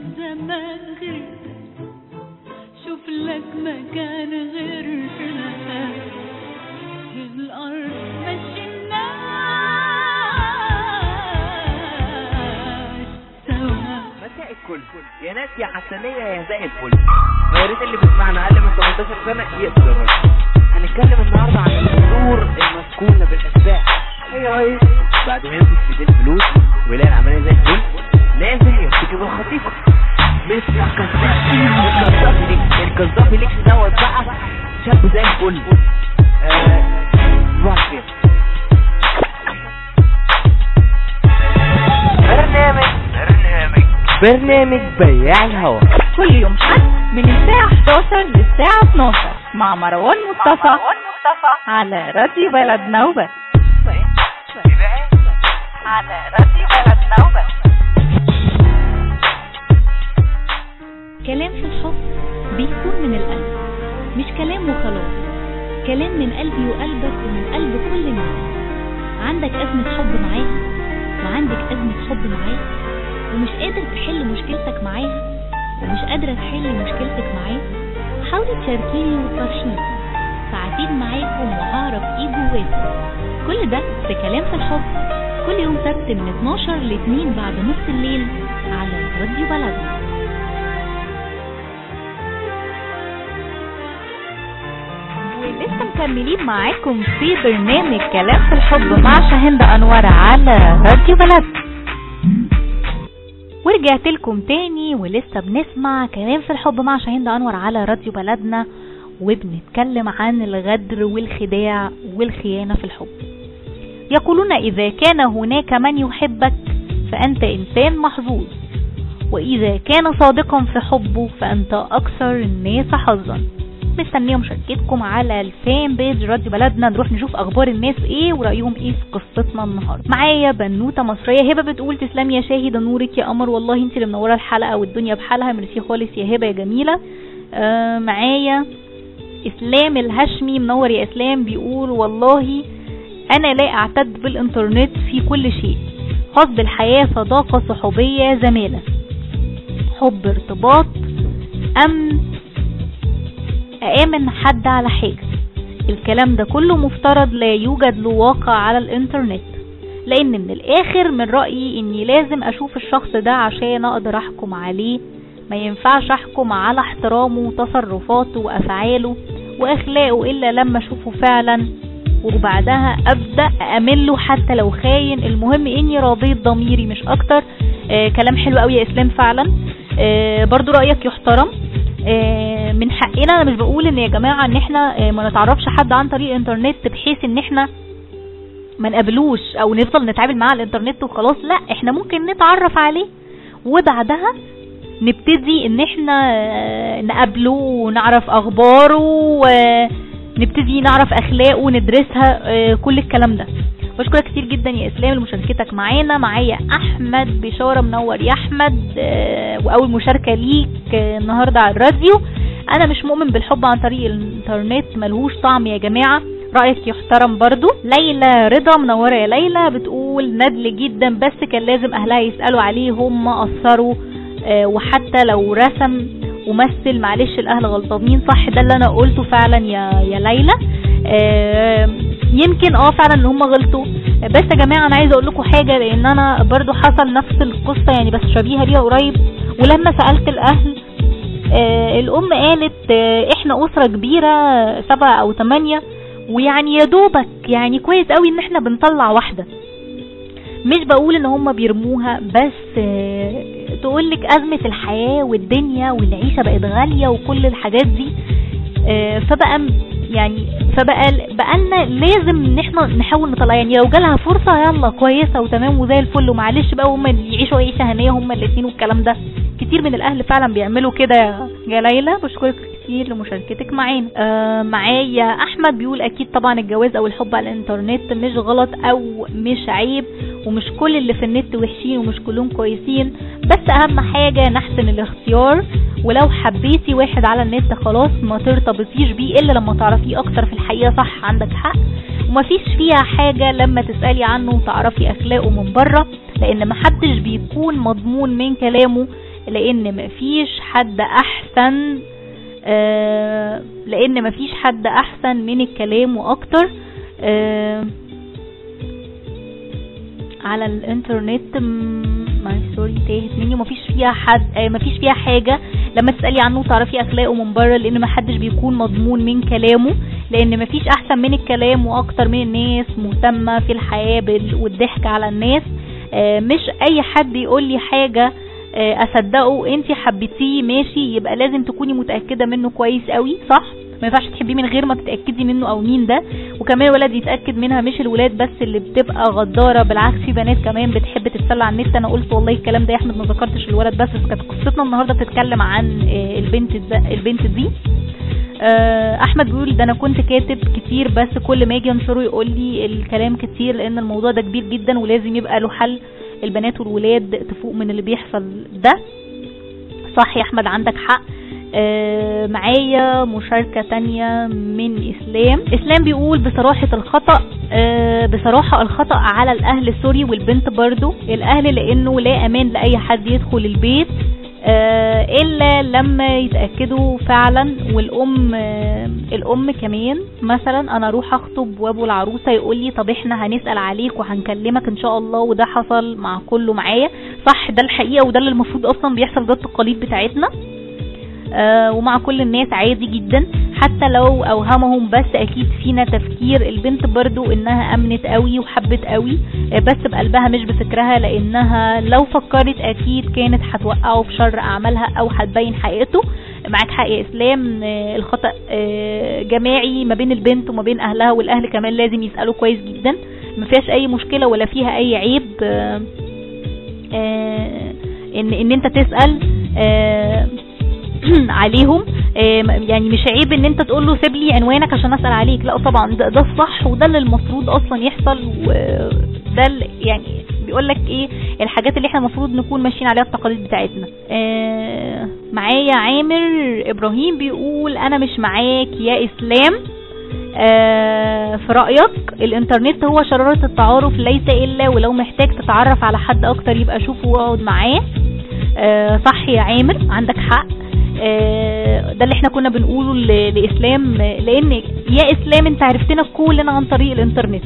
زمان غير ده، شوف لك مكان غير كده. الأرض مشي الناس سوا. مساء الكل يا ناس يا حسنية يا زي الفل. يا ريت اللي بيسمعنا أقل من 18 سنة يقفل الراديو. هنتكلم النهاردة عن الأمور المسكونة بالأسباب. هي رئيس بعد ما يمسك في دي الفلوس ويلاقي العملية زي الفل لازم يمسك بالخطيفة. مش الكذاب ليك دوت بقى شاب زي الفل. واحد برنامج بياع الهوا كل يوم حد من الساعة 11 للساعة 12 مع مروان مصطفى على راديو بلدنا وبس. على راديو بلدنا وبس. كلام في الحب بيكون من القلب، مش كلام وخلاص، كلام من قلبي وقلبك ومن قلب كل الناس. عندك أزمة حب معاها وعندك أزمة حب معاه ومش قادر تحل مشكلتك معاها ومش قادرة تحل مشكلتك معاه، حاولي تشاركيني وتفرشيني، ساعتين معاكم وهعرف ايه جواكم. كل ده في كلام في الحب كل يوم سبت من 12 ل 2 بعد نص الليل على راديو بلدنا. ولسه مكملين معاكم في برنامج كلام في الحب مع شاهين أنور على راديو بلدنا. ورجعت لكم تاني ولسه بنسمع كلام في الحب مع شاهين أنور على راديو بلدنا، وبنتكلم عن الغدر والخداع والخيانة في الحب. يقولون إذا كان هناك من يحبك فأنت إنسان محظوظ، وإذا كان صادقا في حبه فأنت أكثر الناس حظا. مستنيه مشاركتكم على الفان بيج راديو بلدنا، نروح نشوف اخبار الناس ايه ورأيهم ايه في قصتنا النهارده. معايا بنوته مصريه هبه بتقول تسلم يا شاهد نورك يا قمر، والله انت اللي منوره الحلقه والدنيا بحالها، ميرسي خالص يا هبه يا جميله. معايا اسلام الهشمي، منور يا اسلام، بيقول والله انا لا اعتد بالانترنت في كل شيء، خاص بالحياه، صداقه، صحوبيه، زماله، حب، ارتباط، أأمن حد على حاجة. الكلام ده كله مفترض لا يوجد له واقع على الانترنت، لأن من الآخر من رأيي إني لازم أشوف الشخص ده عشان أقدر أحكم عليه. ما ينفعش أحكم على احترامه وتصرفاته وأفعاله وأخلاقه إلا لما أشوفه فعلا، وبعدها أبدأ أأمله حتى لو خاين. المهم إني راضيت ضميري مش أكتر. كلام حلو قوي يا إسلام فعلا. برضو رأيك يحترم. من حقنا، انا مش بقول ان يا جماعة ان احنا ما نتعرفش حد عن طريق الانترنت بحيث ان احنا ما نقابلوش او نفضل نتعامل معاه على الانترنت وخلاص، لا، احنا ممكن نتعرف عليه وبعدها نبتدي ان احنا نقابله ونعرف اخباره ونبتدي نعرف اخلاقه وندرسها، كل الكلام ده. بشكرك كتير جدا يا اسلام لمشاركتك معانا. معايا احمد بشارة، منور يا احمد، واول مشاركة ليك النهاردة على الراديو. انا مش مؤمن بالحب عن طريق الانترنت، ملهوش طعم يا جماعة، رأيك يحترم برضو. ليلى رضا، منورة يا ليلى، بتقول ندل جدا بس كان لازم اهلها يسألوا عليه، هم قصروا، وحتى لو رسم ومثل معلش الاهل غلطانين. صح، ده اللي انا قلته فعلا يا ليلى. يمكن فعلا ان هم غلطوا، بس يا جماعة انا عايزة اقول لكم حاجة، لان انا برضو حصل نفس القصة يعني بس شبيهة ليها قريب. ولما سألت الاهل، الام قالت احنا اسرة كبيرة 7 أو 8، ويعني يا دوبك يعني كويس قوي ان احنا بنطلع واحدة. مش بقول ان هم بيرموها، بس تقولك ازمة الحياة والدنيا والعيشة بقت غالية وكل الحاجات دي، فبقالنا لازم ان احنا نحاول نطلع. يعني لو جالها فرصة يلا كويسة وتمام وزي الفل، ومعلش بقى هم اللي يعيشوا عيشة هنية هم الاثنين والكلام ده. كتير من الاهل فعلا بيعملوا كده يا ليلى. بشكرك كتير لمشاركتك معانا. معايا احمد بيقول اكيد طبعا الجواز او الحب على الانترنت مش غلط او مش عيب، ومش كل اللي في النت وحشين ومش كلهم كويسين، بس اهم حاجة نحسن الاختيار. ولو حبيتي واحد على النت خلاص ما ترتبطيش بيه الا لما تعرفيه اكتر في الحقيقة. صح، عندك حق، ومفيش فيها حاجة لما تسألي عنه وتعرفي اخلاقه من بره، لان محدش بيكون مضمون من كلامه لان مفيش حد احسن لان مفيش حد احسن من الكلام واكتر على الانترنت. سوري تاهت مني. مفيش فيها حد مفيش فيها حاجة لما تسألي عنه وتعرفي اخلاقه من بره، لان محدش بيكون مضمون من كلامه، لان مفيش احسن من الكلام واكتر من الناس مهتمة في الحياة والضحك على الناس. مش اي حد يقول لي حاجة اصدقه. انتي حبيتيه ماشي، يبقى لازم تكوني متأكدة منه كويس قوي، صح؟ ما ينفعش تحبيه من غير ما تتأكدي منه او مين ده. وكمان الولد يتأكد منها، مش الولاد بس اللي بتبقى غدارة، بالعكس في بنات كمان بتحب تتسلى على النت. انا قلت والله الكلام ده يا احمد، ما ذكرتش الولد بس كانت قصتنا النهارده بتتكلم عن البنت دي. احمد بيقول ده انا كنت كاتب كتير بس كل ما اجي انشره يقول لي الكلام كتير، لان الموضوع ده كبير جدا ولازم يبقى له حل. البنات والولاد تفوق من اللي بيحصل ده. صح يا احمد، عندك حق. معايا مشاركة تانية من اسلام بيقول بصراحة الخطأ على الاهل سوري، والبنت برضو الاهل، لانه لا امان لاي حد يدخل البيت الا لما يتأكدوا فعلا. والام كمان، مثلا انا اروح اخطب وابو العروسة يقول لي طب احنا هنسأل عليك وهنكلمك ان شاء الله، وده حصل مع كله معايا. صح، ده الحقيقة وده اللي المفروض اصلا بيحصل، ده التقاليد بتاعتنا ومع كل الناس عادي جدا، حتى لو اوهمهم. بس اكيد فينا تفكير. البنت برضو انها امنت قوي وحبت قوي بس بقلبها مش بفكرها، لانها لو فكرت اكيد كانت هتوقعه في شر اعمالها او هتبين حقيقته. معاك حق يا اسلام. الخطأ جماعي ما بين البنت وما بين اهلها، والاهل كمان لازم يسألوا كويس جدا. ما فيهاش اي مشكلة ولا فيها اي عيب ان انت تسأل عليهم. يعني مش عيب ان انت تقول له سيب لي عنوانك عشان اسال عليك، لا طبعا ده الصح وده اللي المفروض اصلا يحصل. وده يعني بيقول لك ايه الحاجات اللي احنا المفروض نكون ماشيين عليها التقاليد بتاعتنا. معايا عامر ابراهيم بيقول انا مش معاك يا اسلام. في رأيك الانترنت هو شرارة التعارف ليس الا، ولو محتاج تتعرف على حد اكتر يبقى شوفه واقعد معاه. صح يا عامر، عندك حق. ده اللي احنا كنا بنقوله لإسلام، لان يا إسلام انت عرفتنا كلنا عن طريق الانترنت.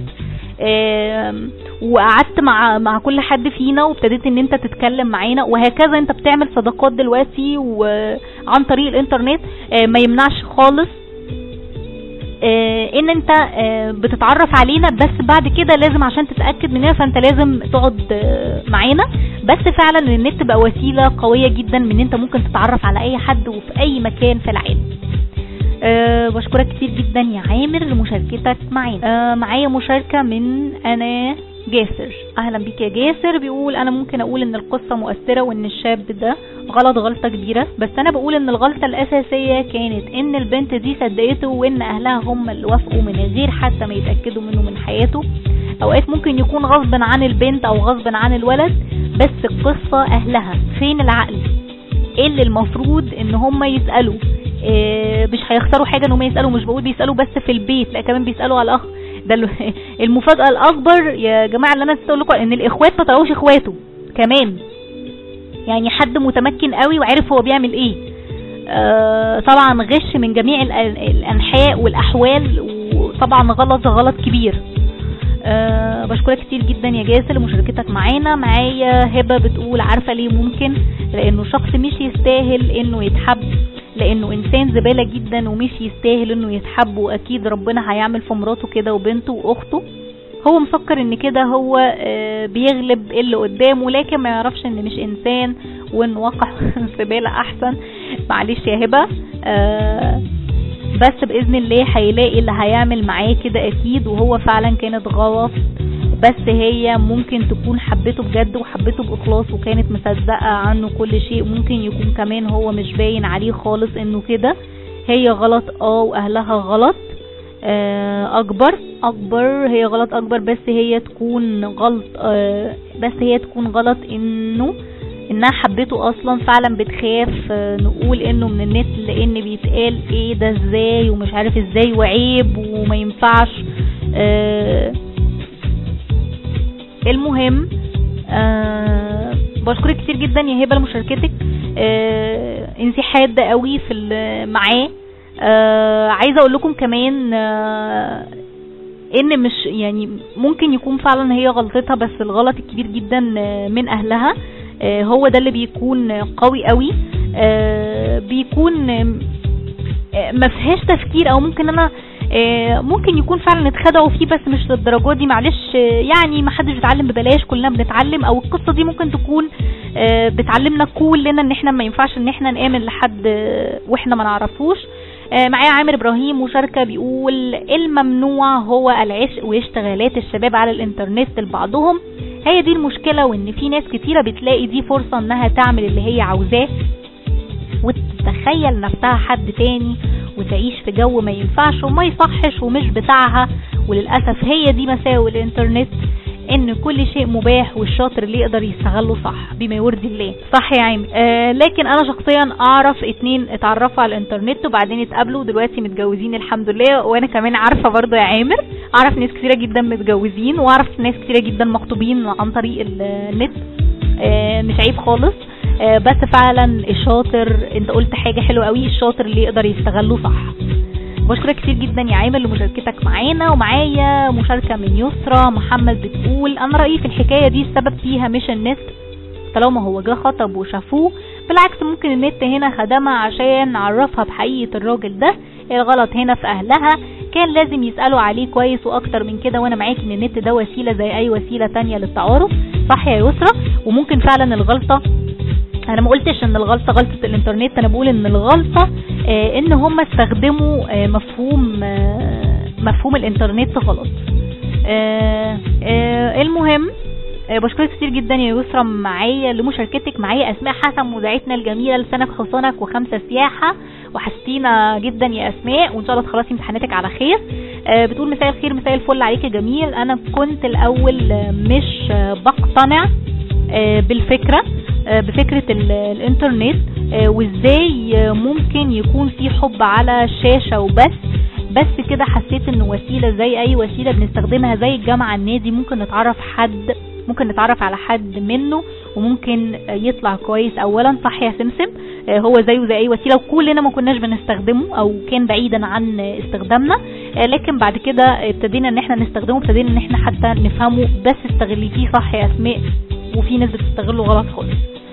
وقعدت مع كل حد فينا وابتديت ان انت تتكلم معانا، وهكذا انت بتعمل صداقات دلوقتي وعن طريق الانترنت. ما يمنعش خالص ان انت بتتعرف علينا، بس بعد كده لازم عشان تتأكد مننا فانت لازم تقعد معانا. بس فعلا النت بقى وسيلة قوية جدا من انت ممكن تتعرف على اي حد وفي اي مكان في العالم. بشكرك كتير جدا يا عامر لمشاركتك معانا. معايا مشاركة من انا جاسر. اهلا بيك يا جاسر. بيقول انا ممكن اقول ان القصة مؤثرة وان الشاب ده غلطة كبيرة، بس انا بقول ان الغلطة الاساسية كانت ان البنت دي صدقته، وان اهلها هم اللي وافقوا من غير حتى ما يتأكدوا منه من حياته. اوقات ممكن يكون غصبا عن البنت او غصبا عن الولد، بس القصة اهلها. فين العقل اللي المفروض ان هم يسألوا؟ مش هيخسروا حاجة ان هم يسألوا. مش بقول بيسألوا بس في البيت، لا كمان بيسألوا على الاخ. ده المفاجأة الاكبر يا جماعة اللي انا نسيت اقول لكم، ان الاخوات ما طلعوش اخواته كمان. يعني حد متمكن قوي وعارف هو بيعمل ايه. طبعا غش من جميع الانحاء والاحوال، وطبعا غلط كبير. بشكرك كتير جدا يا جاسر لمشاركتك معانا. معايا هبة بتقول عارفة ليه؟ ممكن لانه شخص مش يستاهل انه يتحب، لانه انسان زبالة جدا ومش يستاهل انه يتحب، واكيد ربنا هيعمل في مراته كده وبنته واخته. هو مفكر ان كده هو بيغلب اللي قدامه، لكن ما يعرفش ان مش انسان وان واقع زبالة احسن. معلش يا هبة. بس بإذن الله هيلاقي اللي هيعمل معاه كده اكيد، وهو فعلا كانت غلط، بس هي ممكن تكون حبته بجد وحبته بإخلاص وكانت مصدقة عنه كل شيء. ممكن يكون كمان هو مش باين عليه خالص انه كده. هي غلط واهلها غلط اكبر. هي غلط اكبر، بس هي تكون غلط انها حبته اصلا. فعلا بتخاف نقول انه من النت، لان بيتقال ايه ده ازاي ومش عارف ازاي وعيب وما ينفعش. المهم بشكرك كتير جدا يا هبة لمشاركتك. انت حاده قوي في معاه. عايزه اقول لكم كمان ان مش يعني ممكن يكون فعلا هي غلطتها، بس الغلط الكبير جدا من اهلها. هو ده اللي بيكون قوي قوي، بيكون ما فيهاش تفكير، او ممكن انا ممكن يكون فعلا اتخدعوا فيه، بس مش للدرجه دي. معلش يعني ما حدش بيتعلم ببلاش، كلنا بنتعلم، او القصه دي ممكن تكون بتعلمنا كلنا ان احنا ما ينفعش ان احنا نآمن لحد واحنا ما نعرفوش. معايا عامر ابراهيم مشاركه بيقول الممنوع هو العشق واشتغالات الشباب على الانترنت لبعضهم، هي دي المشكله، وان في ناس كتيره بتلاقي دي فرصه انها تعمل اللي هي عاوزاه وتتخيل نفسها حد تاني وتعيش في جو ما ينفعش وما يصحش ومش بتاعها. وللأسف هي دي مساوئ الانترنت، ان كل شيء مباح والشاطر اللي يقدر يستغله صح بما يرضي الله. صح يا عامر. لكن انا شخصيا اعرف 2 اتعرفوا على الانترنت وبعدين اتقابلوا ودلوقتي متجوزين الحمد لله. وانا كمان عارفه برضو يا عامر، اعرف ناس كتيره جدا متجوزين، واعرف ناس كتيره جدا مخطوبين عن طريق النت. مش عيب خالص، بس فعلا الشاطر، انت قلت حاجه حلوه قوي، الشاطر اللي يقدر يستغله صح. بشكرك كتير جدا يا عامر لمشاركتك معانا. ومعايا مشاركه من يسرى محمد بتقول انا رايي في الحكايه دي السبب فيها مش النت، طالما هو جه خطب وشافوه، بالعكس ممكن النت هنا خدمها عشان عرفها بحقيقه الراجل ده. الغلط هنا في اهلها، كان لازم يسالوا عليه كويس واكتر من كده. وانا معاكي ان النت ده وسيله زي اي وسيله تانية للتعارف. صح يا يسرى. وممكن فعلا الغلطه، انا ما قلتش ان الغلطه غلطه الانترنت، انا بقول ان الغلطه ان هم استخدموا مفهوم الانترنت غلط. المهم بشكرك كتير جدا يا يسرى معايا لمشاركتك. معايا اسماء حسن مذيعتنا الجميله لسانك حصانك و5 سياحه، وحشتينا جدا يا اسماء، وان شاء الله تخلصي امتحاناتك على خير. بتقول مساء الخير مساء الفل عليك يا جميل. انا كنت الاول مش بقتنع بالفكره بفكرة الانترنت، وازاي ممكن يكون في حب على الشاشة بس كده حسيت انه وسيلة زي اي وسيلة بنستخدمها زي الجامعة النادي، ممكن نتعرف على حد منه وممكن يطلع كويس. اولا صح يا سمسم، هو زيه زي اي وسيلة وكلنا ما كناش بنستخدمه او كان بعيدا عن استخدامنا، لكن بعد كده ابتدينا ان احنا نستخدمه، ابتدينا ان احنا حتى نفهمه. بس استغلتيه صح يا اسماء، وفي ناس بتستغله غلط خالص.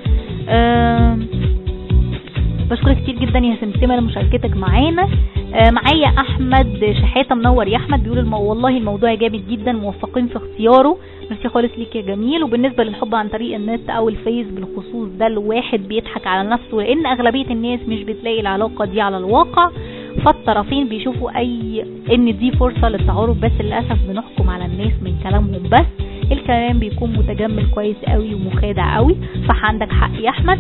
بشكرك كتير جدا يا سمسمة لمشاركتك معانا. معايا احمد شحاتة منور يا احمد، بيقول والله الموضوع جامد جدا، موفقين في اختياره، ميرسي خالص ليك يا جميل. وبالنسبة للحب عن طريق النت او الفيس بالخصوص ده، الواحد بيضحك على نفسه، لان اغلبية الناس مش بتلاقي العلاقة دي على الواقع، فالطرفين بيشوفوا ان دي فرصة للتعارف، بس للأسف بنحكم على الناس من كلامهم بس. الكلام بيكون متجمل كويس قوي ومخادع قوي. صح عندك حق يا احمد.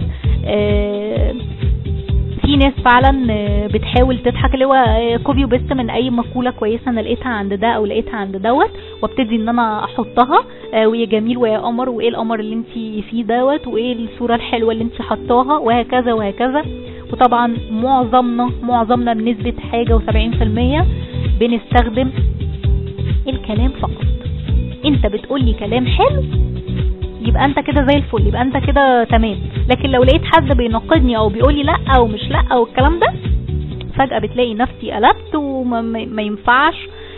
في ناس فعلا بتحاول تضحك، اللي هو كوبي وبيست من اي مقولة كويسة انا لقيتها عند ده او لقيتها عند دوت، وابتدي ان انا احطها، ويا جميل ويا قمر، وايه القمر اللي انت فيه دوت، وايه الصورة الحلوة اللي انت حطاها، وهكذا وهكذا. وطبعا معظمنا بنسبة حاجة و70% بنستخدم الكلام فقط. انت بتقولي كلام حلو يبقى انت كده زي الفل، يبقى انت كده تمام. لكن لو لقيت حد بينقدني او بيقولي لا او مش لا والكلام ده، فجأة بتلاقي نفسي قلبت وما ينفعش،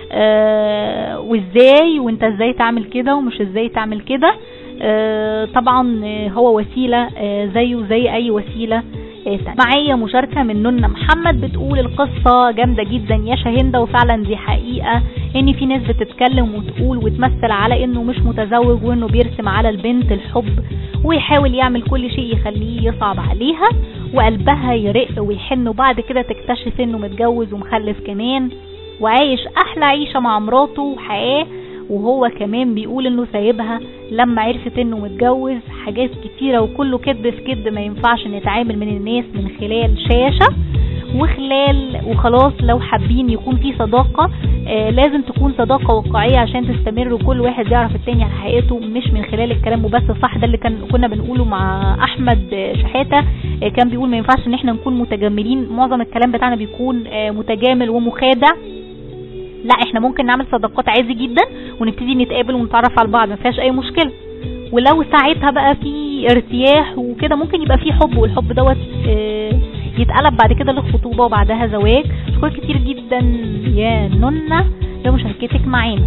وازاي وانت ازاي تعمل كده ومش ازاي تعمل كده. طبعا هو وسيلة زيه زي اي وسيلة. معايا مشاركة من نونة محمد بتقول القصة جامدة جدا يا شاهندة، وفعلا دي حقيقة ان في ناس بتتكلم وتقول وتمثل على انه مش متزوج، وانه بيرسم على البنت الحب ويحاول يعمل كل شيء يخليه يصعب عليها وقلبها يرق ويحن، وبعد كده تكتشف انه متجوز ومخلف كمان وعايش احلى عيشة مع مراته وحياة، وهو كمان بيقول انه سايبها لما عرفت انه متجوز. حاجات كتيرة وكله كذب في كذب، ما ينفعش نتعامل من الناس من خلال شاشة وخلاص. لو حابين يكون في صداقة لازم تكون صداقة واقعية عشان تستمر، وكل واحد يعرف التاني على حقيقته مش من خلال الكلام وبس. صح، ده اللي كنا بنقوله مع احمد شحاتة، كان بيقول ما ينفعش ان احنا نكون متجملين، معظم الكلام بتاعنا بيكون متجامل ومخادع. لا، احنا ممكن نعمل صداقات عادي جدا ونبتدي نتقابل ونتعرف على بعض، ما فيهاش اي مشكلة. ولو ساعتها بقى في في ارتياح وكده ممكن يبقى في حب، والحب دوت يتقلب بعد كده للخطوبة وبعدها زواج. شكرا كتير جدا يا نونا لمشاركتك معانا.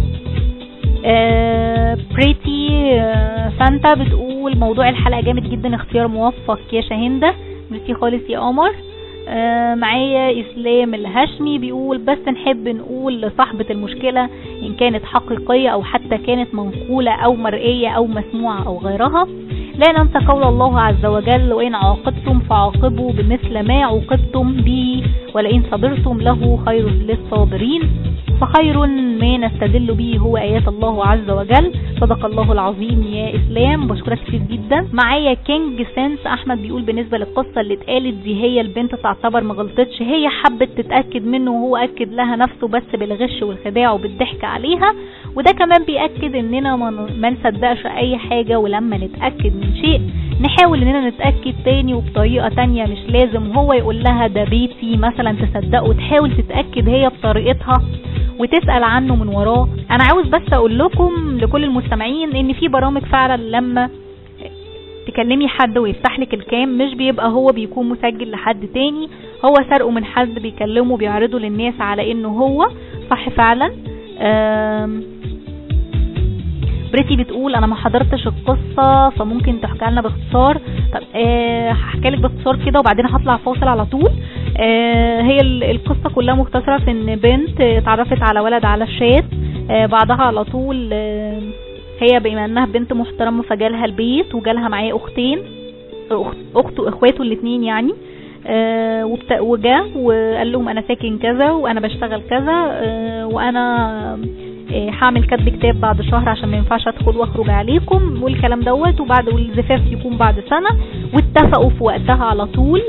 بريتي سانتا بتقول موضوع الحلقة جامد جدا، اختيار موفق يا شاهندة، ميرسي خالص يا قمر. معايا اسلام الهاشمي بيقول بس نحب نقول لصاحبة المشكلة ان كانت حقيقية او حتى كانت منقولة او مرئية او مسموعة او غيرها، لا ننسى قول الله عز وجل وإن عاقبتم فعاقبوا بمثل ما عوقبتم به ولئن صبرتم له خير للصابرين، فخير ما نستدل به هو آيات الله عز وجل. صدق الله العظيم يا إسلام، بشكرك كتير جدا. معايا كينج سنس أحمد بيقول بالنسبة للقصة اللي اتقالت دي، هي البنت تعتبر ما غلطتش، هي حبت تتأكد منه وهو أكد لها نفسه بس بالغش والخداع وبالضحك عليها، وده كمان بيأكد اننا ما نصدقش اي حاجة، ولما نتأكد من شيء نحاول اننا نتأكد تاني وبطريقة تانية، مش لازم هو يقول لها ده بيتي مثلا تصدقه، تحاول تتأكد هي بطريقتها وتسأل عنه من وراه. انا عاوز بس اقول لكم لكل المستمعين ان في برامج فعلا لما تكلمي حد ويفتح لك الكام مش بيبقى هو بيكون مسجل لحد تاني، هو سرقه من حد بيكلمه بيعرضه للناس على انه هو صح فعلا. بريتي بتقول انا ما حضرتش القصة فممكن تحكي لنا باختصار. طب هحكي لك باختصار كده وبعدين هطلع فاصل على طول. هي القصة كلها مختصرة في ان بنت اتعرفت على ولد على الشات، بعدها على طول هي بما انها بنت محترمة فجالها البيت وجالها معاه اختين، اخواته الاثنين يعني، وجا وقال لهم انا ساكن كذا وانا بشتغل كذا، وانا هعمل كتب كتاب بعد شهر عشان ما ينفعش ادخل واخرج عليكم والكلام دوت، وبعد والزفاف يكون بعد سنة، واتفقوا في وقتها على طول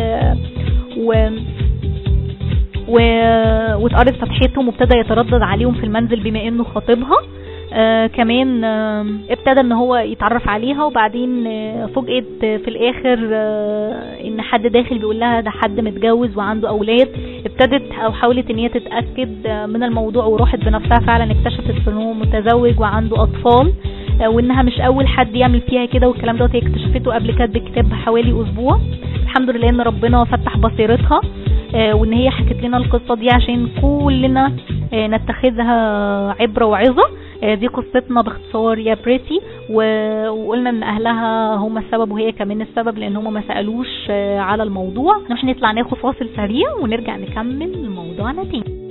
واتقرت فتحتهم وابتدى يتردد عليهم في المنزل بما انه خاطبها. كمان ابتدى ان هو يتعرف عليها، وبعدين فوجئت في الاخر ان حد داخل بيقول لها ده حد متجوز وعنده اولاد. ابتدت او حاولت ان هي تتاكد من الموضوع وراحت بنفسها فعلا اكتشفت ان هو متزوج وعنده اطفال، وانها مش اول حد يعمل فيها كده، والكلام ده هي اكتشفته قبل كتب الكتاب بحوالي اسبوع. الحمد لله ان ربنا فتح بصيرتها وان هي حكت لنا القصة دي عشان كلنا نتخذها عبرة وعظة. دي قصتنا باختصار يا بريتي، وقلنا ان اهلها هم السبب وهي كمان السبب لان هم ما سألوش على الموضوع. مش نطلع ناخد فاصل سريع ونرجع نكمل موضوعنا تاني.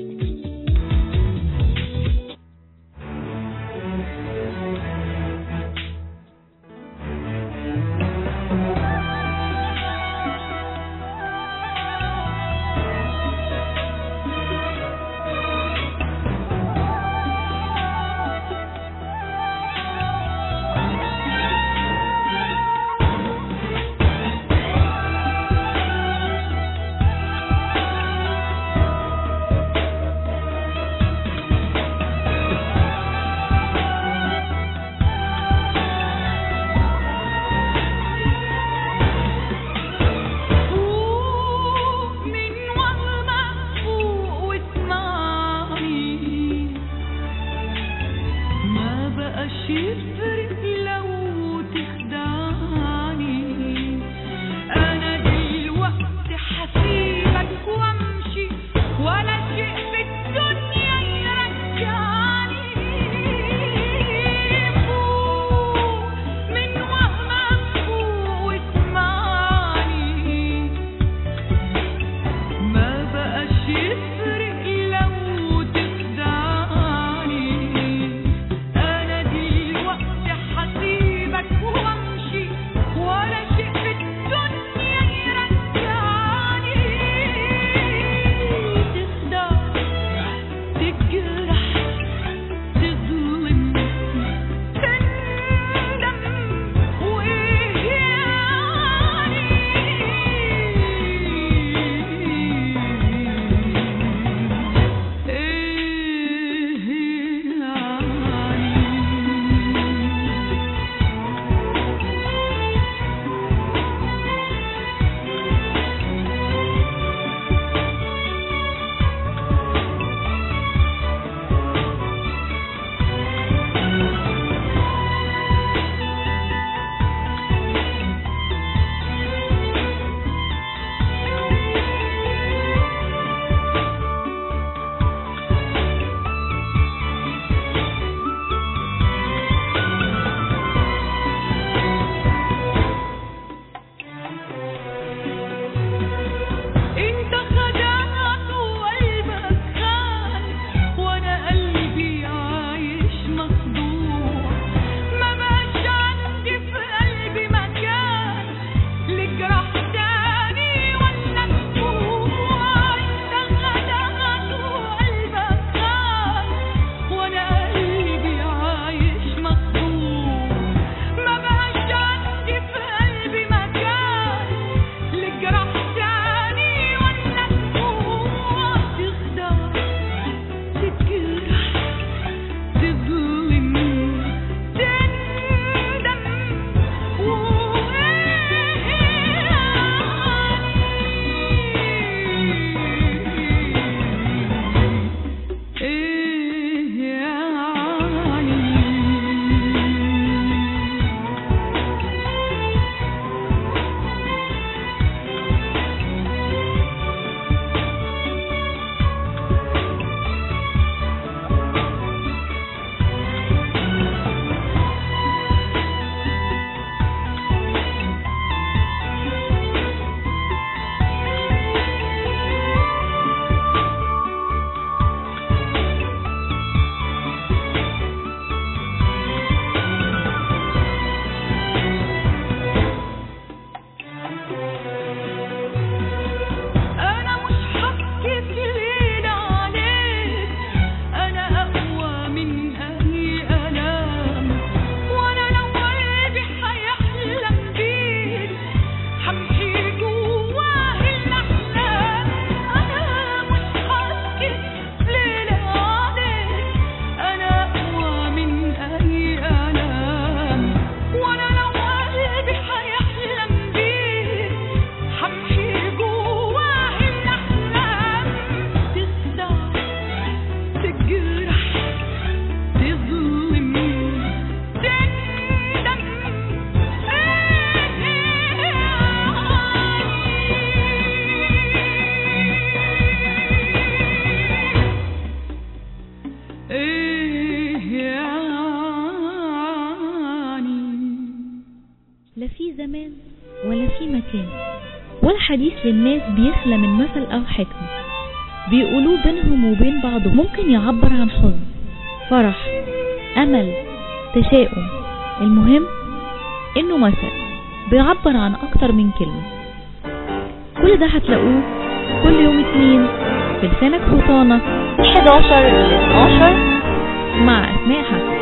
مكان، والحديث للناس بيخلى من مثل أو حكمة بيقولوه بينهم وبين بعضهم، ممكن يعبر عن حزن، فرح، أمل، تشاؤم. المهم إنه مثل بيعبر عن أكتر من كلمة. كل ده هتلاقوه كل يوم اثنين في لسانك حصانة 11 ل 12 مع أسماء حسن.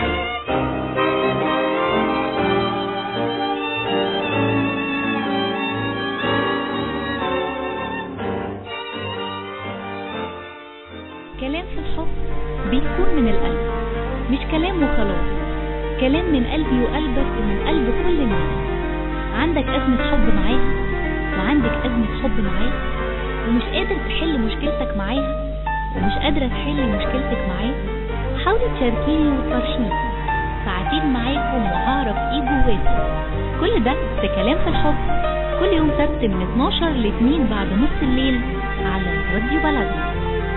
كلام في الحب بيكون من القلب، مش كلام وخلاص، كلام من قلبي وقلبك ومن قلب كل الناس. عندك أزمة حب معاها وعندك أزمة حب معاه، ومش قادر تحل مشكلتك معاها ومش قادرة تحل مشكلتك معاه، حاولي تشاركيني وتفرشيني، ساعتين معاكم وهعرف ايه جواكم. كل ده في كلام في الحب كل يوم سبت من 12 ل 2 بعد نص الليل على راديو بلدنا.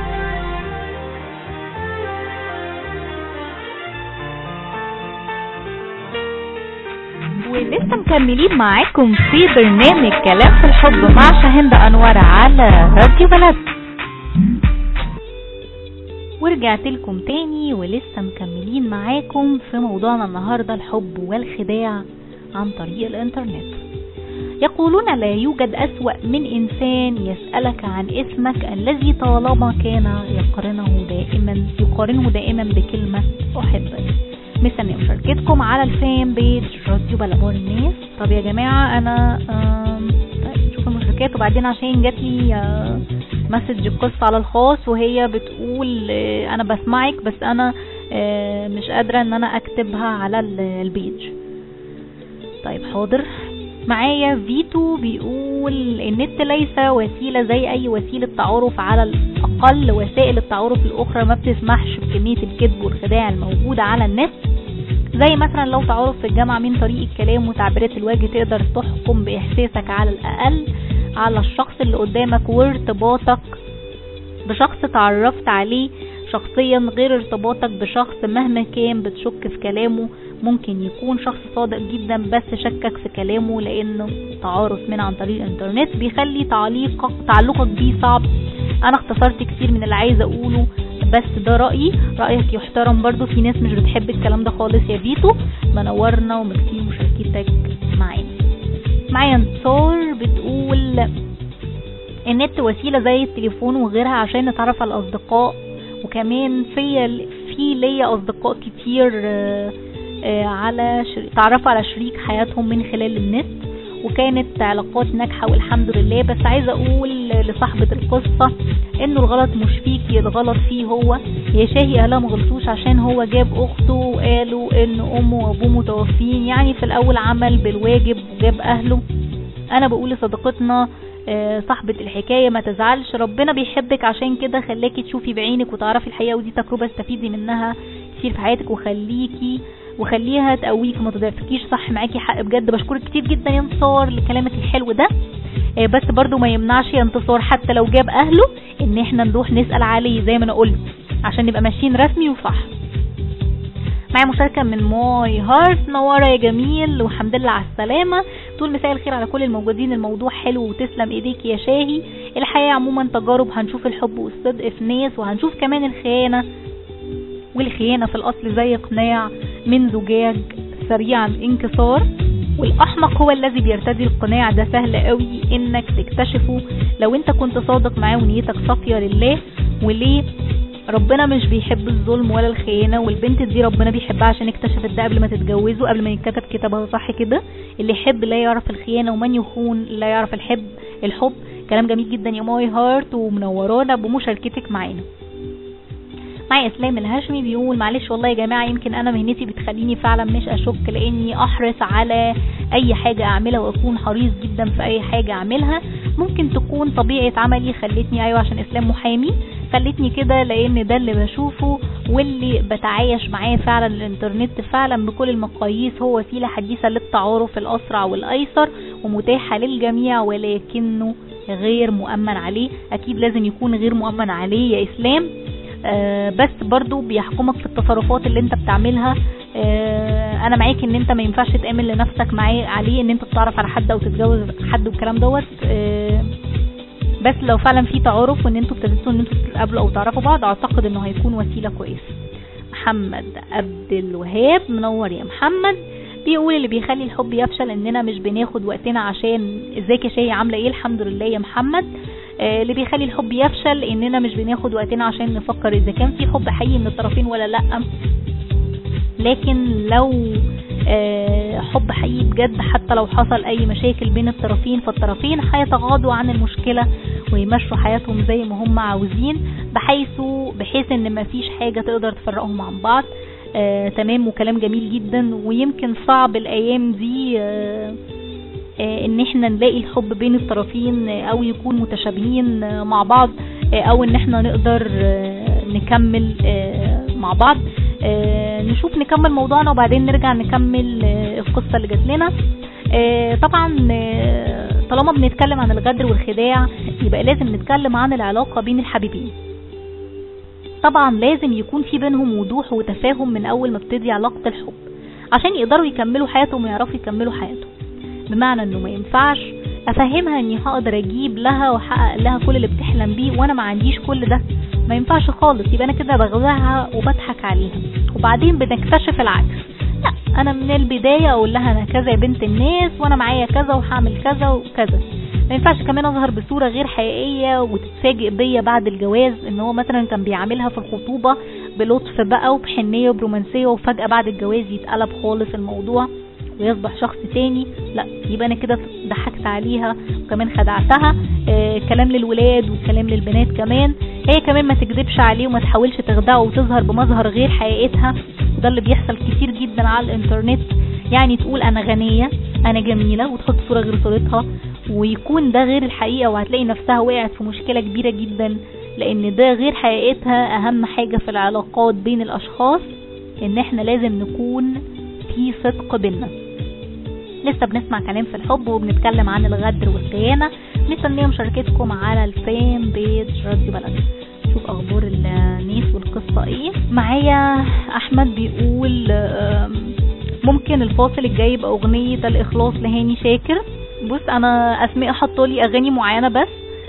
ولسه مكملين معاكم في برنامج كلام في الحب مع شاهين أنور على راديو بلد. ورجعت لكم تاني ولسه مكملين معاكم في موضوعنا النهاردة، الحب والخداع عن طريق الانترنت. يقولون لا يوجد أسوأ من إنسان يسألك عن اسمك الذي طالما كان يقارنه دائما بكلمة أحبك. مستني مشاركتكم على الفان بيج راديو بلد الناس. طب يا جماعة أنا نشوف المشاركات وبعدين عشان جاتلي مسج القصة على الخاص وهي بتقول أنا بسمعك بس أنا مش قادرة أن أنا أكتبها على البيج. طيب حاضر. معايا فيتو بيقول النت ليس وسيلة زي أي وسيلة تعارف، على الأقل وسائل التعارف الأخرى ما بتسمحش بكمية الكذب والخداع الموجودة على النت. زي مثلا لو تعارف في الجامعة من طريق الكلام وتعبيرات الوجه تقدر تحكم بإحساسك على الأقل على الشخص اللي قدامك، وارتباطك بشخص تعرفت عليه شخصيا غير ارتباطك بشخص مهما كان بتشك في كلامه. ممكن يكون شخص صادق جدا بس شكك في كلامه، لانه تعارف من عن طريق الانترنت بيخلي تعلقك بيه صعب. انا اختصرت كتير من اللي عايزه اقوله بس ده رأيك يحترم. برضو في ناس مش بتحب الكلام ده خالص يا فيتو. منورنا ومكتين مشاركتك معانا. معايا انتصار بتقول النت وسيلة زي التليفون وغيرها عشان نتعرف على الأصدقاء، وكمان في ليا أصدقاء كتير تعرفوا على شريك حياتهم من خلال النت وكانت علاقات ناجحة والحمد لله. بس عايزة أقول لصاحبة القصة إنه الغلط مش فيكي، الغلط فيه هو. يا شاهي أهلها مغلطوش عشان هو جاب أخته وقالوا إن أمه وأبوه متوفين، يعني في الأول عمل بالواجب وجاب أهله. أنا بقول لصديقتنا صاحبة الحكاية ما تزعلش، ربنا بيحبك عشان كده خلاكي تشوفي بعينك وتعرفي الحقيقة، ودي تجربة استفيدي منها كتير في حياتك وخليها تقويك ما تضعفكيش. صح معاكي حق بجد. بشكرك كتير جدا يا انتصار لكلامك الحلو ده. بس برضو ما يمنعش يا انتصار حتى لو جاب اهله ان احنا نروح نسأل عليه زي ما انا قلت عشان نبقى ماشيين رسمي وصح. معي مشاركة من ماي هارت. نورة يا جميل والحمد لله على السلامة. طول مساء الخير على كل الموجودين. الموضوع حلو وتسلم ايديك يا شاهي. الحياة عموما تجارب، هنشوف الحب والصدق في ناس وهنشوف كمان الخيانة، والخيانة في الأصل زي قناع من زجاج سريعا انكسار، والأحمق هو الذي بيرتدي القناع ده. سهل قوي انك تكتشفه لو انت كنت صادق معاه ونيتك صافية لله. وليه ربنا مش بيحب الظلم ولا الخيانة، والبنت دي ربنا بيحبها عشان اكتشفت ده قبل ما تتجوزه، قبل ما يتكتب كتابها صح كده. اللي يحب لا يعرف الخيانة ومن يخون لا يعرف الحب. كلام جميل جدا يا ماي هارت ومنورانا بمشاركتك معانا. معي اسلام الهاشمي بيقول معلش والله يا جماعة يمكن انا مهنتي بتخليني فعلا مش اشك، لاني احرص على اي حاجة اعملها واكون حريص جدا في اي حاجة اعملها. ممكن تكون طبيعة عملي خلتني، ايوه عشان اسلام محامي خلتني كده، لان ده اللي بشوفه واللي بتعايش معاه. فعلا الانترنت فعلا بكل المقاييس هو وسيلة حديثة للتعارف الاسرع والايسر ومتاحة للجميع، ولكنه غير مؤمن عليه. اكيد لازم يكون غير مؤمن عليه يا اسلام. بس برضو بيحكمك في التصرفات اللي انت بتعملها. انا معاك ان انت ما ينفعش تامن لنفسك معاه عليه ان انت تتعرف على حد او تتجوز حد والكلام دوت. بس لو فعلا في تعارف وان انتوا ابتديتوا ان انتوا تتقابلوا او تعرفوا بعض، اعتقد انه هيكون وسيله كويسه. محمد عبد الوهاب، منور يا محمد، بيقول اللي بيخلي الحب يفشل اننا مش بناخد وقتنا عشان ازيك يا شاي عامله ايه. الحمد لله يا محمد. اللي بيخلي الحب يفشل اننا مش بناخد وقتنا عشان نفكر اذا كان في حب حقيقي من الطرفين ولا لا. لكن لو حب حقيقي بجد، حتى لو حصل اي مشاكل بين الطرفين، فالطرفين هيتغاضوا عن المشكلة ويمشوا حياتهم زي ما هم عاوزين، بحيث ان مفيش حاجة تقدر تفرقهم عن بعض. تمام، وكلام جميل جدا. ويمكن صعب الايام دي ان احنا نلاقي الحب بين الطرفين او يكون متشابهين مع بعض، او ان احنا نقدر نكمل مع بعض. نشوف نكمل موضوعنا وبعدين نرجع نكمل القصة اللي جات لنا. طبعا طالما بنتكلم عن الغدر والخداع، يبقى لازم نتكلم عن العلاقة بين الحبيبين. طبعا لازم يكون في بينهم وضوح وتفاهم من اول ما ابتدي علاقة الحب، عشان يقدروا يكملوا حياتهم ويعرفوا يكملوا حياتهم. بمعنى انه ما ينفعش افهمها اني هقدر اجيب لها واحقق لها كل اللي بتحلم بيه وانا ما عنديش كل ده، ما ينفعش خالص. يبقى انا كده بغزها وبضحك عليها، وبعدين بنكتشف العكس. لا، انا من البداية اقول لها انا كذا يا بنت الناس، وانا معايا كذا وهعمل كذا وكذا. ما ينفعش كمان اظهر بصورة غير حقيقية وتتفاجئ بيا بعد الجواز ان هو مثلا كان بيعاملها في الخطوبة بلطف بقى وبحنية وبرومانسية، وفجأة بعد الجواز يتقلب خالص الموضوع ويصبح شخص تاني. لا، يبقى انا كده ضحكت عليها وكمان خدعتها. كلام للولاد وكلام للبنات كمان، هي كمان ما تكذبش عليه وما تحاولش تخدعه وتظهر بمظهر غير حقيقتها. وده اللي بيحصل كتير جدا على الانترنت. يعني تقول انا غنية، انا جميلة، وتحط صورة غير صورتها، ويكون ده غير الحقيقة، وهتلاقي نفسها وقعت في مشكلة كبيرة جدا، لان ده غير حقيقتها. اهم حاجة في العلاقات بين الاشخاص ان احنا لازم نكون في صدق بيننا. لسه بنسمع كلام في الحب وبنتكلم عن الغدر والخيانة. مستنيه مشاركتكم على الفان بيج راديو بلد. شوف اخبار الناس والقصة ايه. معايا احمد بيقول ممكن الفاصل الجاي يبقى اغنية الاخلاص لهاني شاكر. بص، انا اسماء حطولي اغاني معينة بس،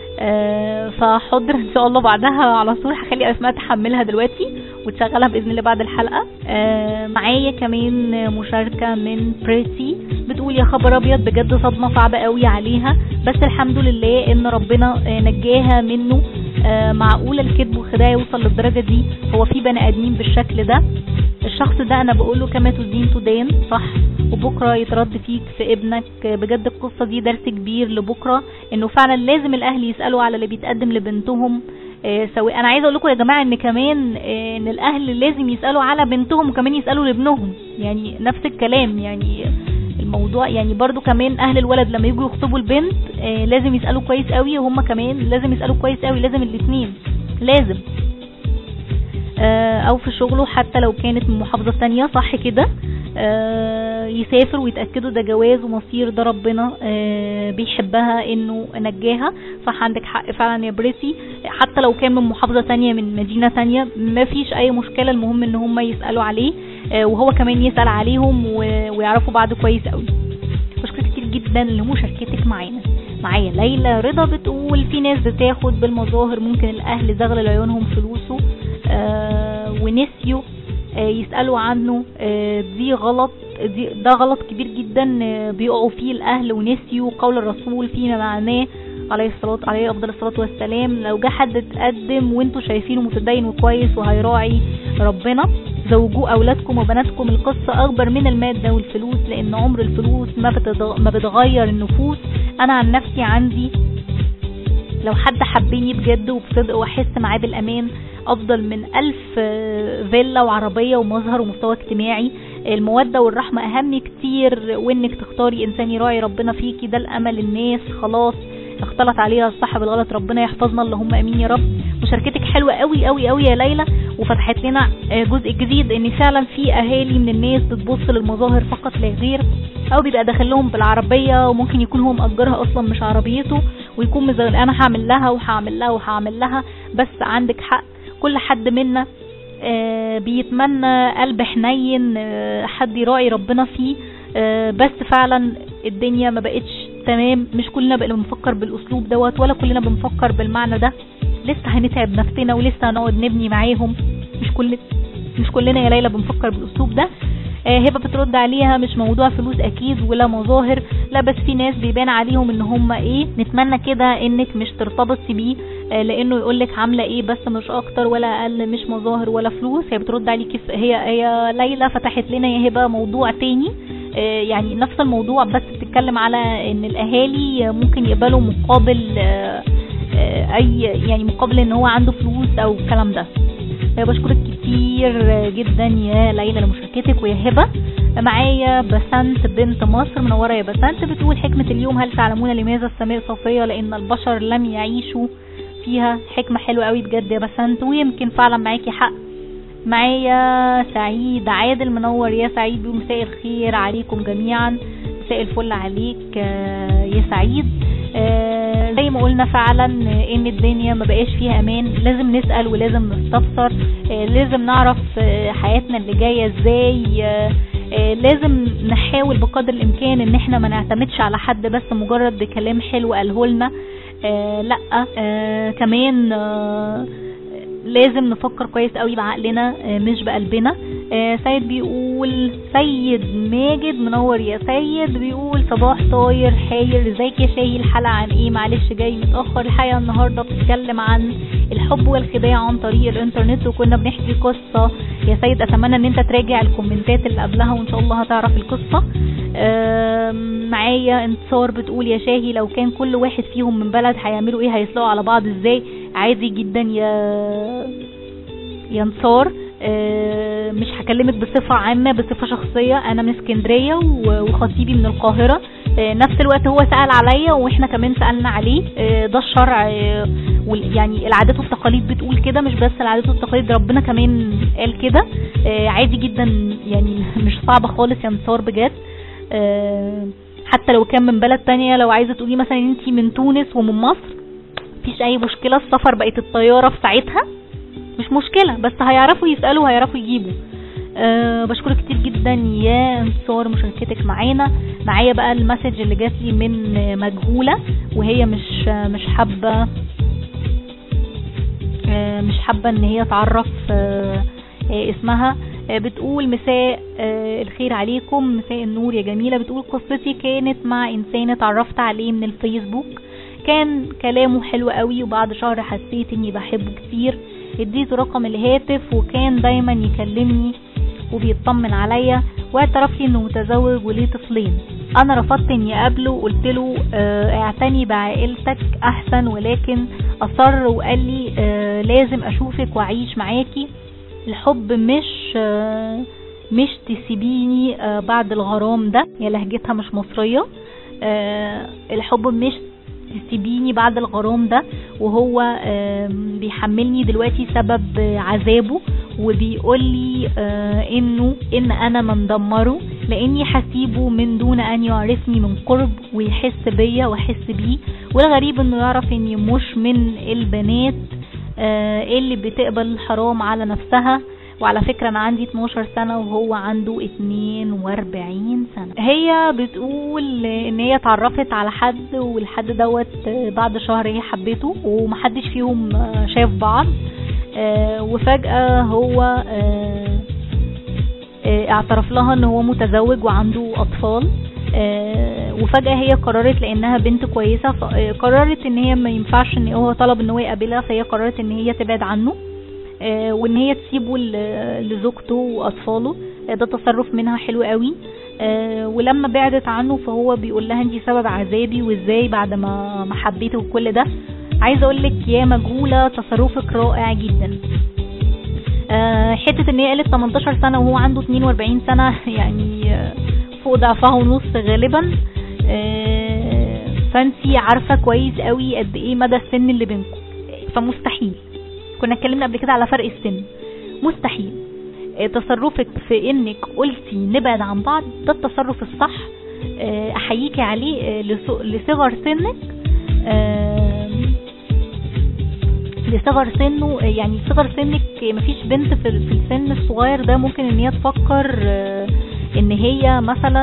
فحضر ان شاء الله بعدها على طول هخلي اسماء تحملها دلوقتي وتشغلها باذن الله بعد الحلقه. معايا كمان مشاركه من بريتي بتقول يا خبر ابيض، بجد صدمه صعبه قوي عليها، بس الحمد لله ان ربنا نجاها منه. معقوله الكذب والخداع يوصل للدرجه دي؟ هو في بني ادمين بالشكل ده؟ الشخص ده انا بقوله كما تدين تدان، صح، وبكره يترد فيك في ابنك. بجد القصه دي درس كبير لبكره، انه فعلا لازم الاهل يسالوا على اللي بيتقدم لبنتهم. سواء انا عايزه اقول لكم يا جماعه ان كمان ان الاهل لازم يسالوا على بنتهم وكمان يسالوا لابنهم، يعني نفس الكلام. يعني الموضوع يعني برضو كمان اهل الولد لما يجوا يخطبوا البنت لازم يسالوا كويس قوي، وهم كمان لازم يسالوا كويس قوي، لازم الاثنين لازم. او في شغله حتى لو كانت من محافظة تانية، صح كده، يسافر ويتأكدوا ده جواز ومصير، ده ربنا بيحبها انه نجاها. صح، عندك حق فعلا يا بريتي. حتى لو كان من محافظة تانية من مدينة تانية ما فيش اي مشكلة، المهم ان هم يسألوا عليه وهو كمان يسأل عليهم ويعرفوا بعض كويس قوي. بشكرك كتير جدا لمشاركتك معانا. معايا ليلى رضا بتقول في ناس بتاخد بالمظاهر، ممكن الاهل زغل لعيونهم فلوسه ونسيوا يسألوا عنه. دي غلط، ده غلط كبير جدا بيقعوا فيه الاهل ونسيوا قول الرسول فيما معناه عليه افضل الصلاة والسلام، لو جه حد اتقدم وانتوا شايفينه متدين وكويس وهيراعي ربنا، زوجوا اولادكم وبناتكم. القصة اكبر من المادة والفلوس، لان عمر الفلوس ما بتغير النفوس. انا عن نفسي عندي لو حد حبيني بجد وبصدق واحس معاه بالامان، افضل من 1000 فيلا وعربية ومظهر ومستوى اجتماعي. المودة والرحمة اهم كتير، وانك تختاري انسان يراعي ربنا فيكي، ده الامل. الناس خلاص اختلط عليها الصح بالغلط، ربنا يحفظنا اللهم امين يا رب. مشاركتك حلوة قوي قوي قوي يا ليلى، وفتحت لنا جزء جديد ان فعلا في اهالي من الناس بتبص للمظاهر فقط لا غير، او بيبقى داخل لهم بالعربية وممكن يكون هو مأجرها اصلا مش عربيته، ويكون مزغل انا هعمل لها وهعمل لها وهعمل لها. بس عندك حق، كل حد منا بيتمنى قلب حنين، حد يراعي ربنا فيه. بس فعلا الدنيا ما بقتش تمام، مش كلنا بقى بنفكر بالاسلوب دوت، ولا كلنا بنفكر بالمعنى ده. لسه هنتعب نفسنا ولسه هنقعد نبني معاهم. مش كلنا يا ليلى بنفكر بالاسلوب ده. هبه بترد عليها مش موضوع فلوس اكيد ولا مظاهر، لا بس في ناس بيبان عليهم ان هم ايه، نتمنى كده انك مش ترتبطي بيه لانه يقولك عامله ايه بس مش اكتر ولا اقل، مش مظاهر ولا فلوس. هي بترد عليكي هي ليلى فتحت لنا يا هبه موضوع تاني، يعني نفس الموضوع بس بتتكلم على ان الاهالي ممكن يقبلوا مقابل اي يعني مقابل ان هو عنده فلوس او الكلام ده. بشكرك كتير جدا يا ليلى لمشاركتك. ويا هبه معايا بسنت بنت مصر، منوره يا بسنت. بتقول حكمه اليوم: هل تعلمون لماذا السماء صافيه؟ لان البشر لم يعيشوا فيها. حكمه حلوه قوي بجد يا بسنت، ويمكن فعلا معاكي حق. معايا سعيد عادل، منور يا سعيد. بيقول مساء الخير عليكم جميعا. مساء الفل عليك يا سعيد. زي ما قلنا فعلا ان الدنيا ما بقاش فيها امان، لازم نسأل ولازم نستفسر، لازم نعرف حياتنا اللي جاية ازاي، لازم نحاول بقدر الامكان ان احنا ما نعتمدش على حد بس مجرد بكلام حلو قاله لنا. لا كمان لازم نفكر كويس قوي بعقلنا مش بقلبنا. سيد ماجد، منور يا سيد. بيقول صباح طاير حاير، ازيك يا شاهي؟ الحلقة عن ايه؟ معلش جاي متأخر. الحلقة النهاردة بتتكلم عن الحب والخداع عن طريق الانترنت، وكنا بنحكي قصة يا سيد. اتمنى ان انت تراجع الكومنتات اللي قبلها وان شاء الله هتعرف القصة. معايا انتصار بتقول يا شاهي لو كان كل واحد فيهم من بلد هيعملوا ايه؟ هيسلقوا على بعض ازاي؟ عادي جدا يا انتصار. مش هكلمك بصفة عامة، بصفة شخصية. انا من اسكندرية وخطيبي من القاهرة. نفس الوقت هو سأل عليا واحنا كمان سألنا عليه. ده الشرع يعني العادات والتقاليد بتقول كده، مش بس العادات والتقاليد، ربنا كمان قال كده. عادي جدا يعني مش صعبة خالص يا انتصار بجد. حتى لو كان من بلد تانية، لو عايزة تقولي مثلا انتي من تونس ومن مصر، مفيش اي مشكلة. السفر بقت الطيارة في ساعتها مش مشكلة، بس هيعرفوا يسألوا وهيعرفوا يجيبوا. بشكرك كتير جدا يا انتصار مشاركتك معانا. معايا بقى المسج اللي جات لي من مجهولة، وهي مش حابة ان هي تعرف اسمها. بتقول مساء الخير عليكم. مساء النور يا جميلة. بتقول قصتي كانت مع انسان اتعرفت عليه من الفيسبوك، كان كلامه حلو قوي، وبعد شهر حسيت اني بحبه كتير. اديته رقم الهاتف وكان دايما يكلمني وبيطمن عليا، واعترف لي انه متزوج وليه طفلين. انا رفضت اني اقابله وقلت له اعتني بعائلتك احسن، ولكن اصر وقال لي لازم اشوفك واعيش معاكي. الحب مش تسيبيني بعد الغرام ده. يا لهجتها مش مصرية. الحب مش تسيبيني بعد الغرام ده، وهو بيحملني دلوقتي سبب عذابه، وبيقول لي ان انا مندمره لاني حسيبه من دون ان يعرفني من قرب ويحس بيا واحس بيه. والغريب انه يعرف اني مش من البنات اللي بتقبل الحرام على نفسها. وعلى فكرة انا عندي 12 سنة وهو عنده 42 سنة. هي بتقول ان هي اتعرفت على حد، والحد دوت بعد شهر هي حبيته ومحدش فيهم شاف بعض. وفجأة هو اعترف لها ان هو متزوج وعنده اطفال. وفجأة هي قررت لانها بنت كويسة، قررت ان هي ما ينفعش ان هو طلب ان هو يقابلها، فهي قررت ان هي تبعد عنه وان هي تسيبه لزوجته واطفاله. ده تصرف منها حلو قوي. ولما بعدت عنه فهو بيقول لها انتي سبب عذابي، وازاي بعد ما حبيته وكل ده. عايزه اقول لك يا مجهوله تصرفك رائع جدا. حته ان هي قالت 18 سنه وهو عنده 42 سنه، يعني فوق ضعفها ونص غالبا. فانتي عارفه كويس قوي قد ايه مدى السن اللي بينكم، فمستحيل. كنا اتكلمنا قبل كده على فرق السن. مستحيل تصرفك في انك قلتي نبعد عن بعض، ده التصرف الصح. احييكي عليه لصغر سنك. لصغر سنه. يعني صغر سنك مفيش بنت في السن الصغير ده ممكن ان هي تفكر ان هي مثلا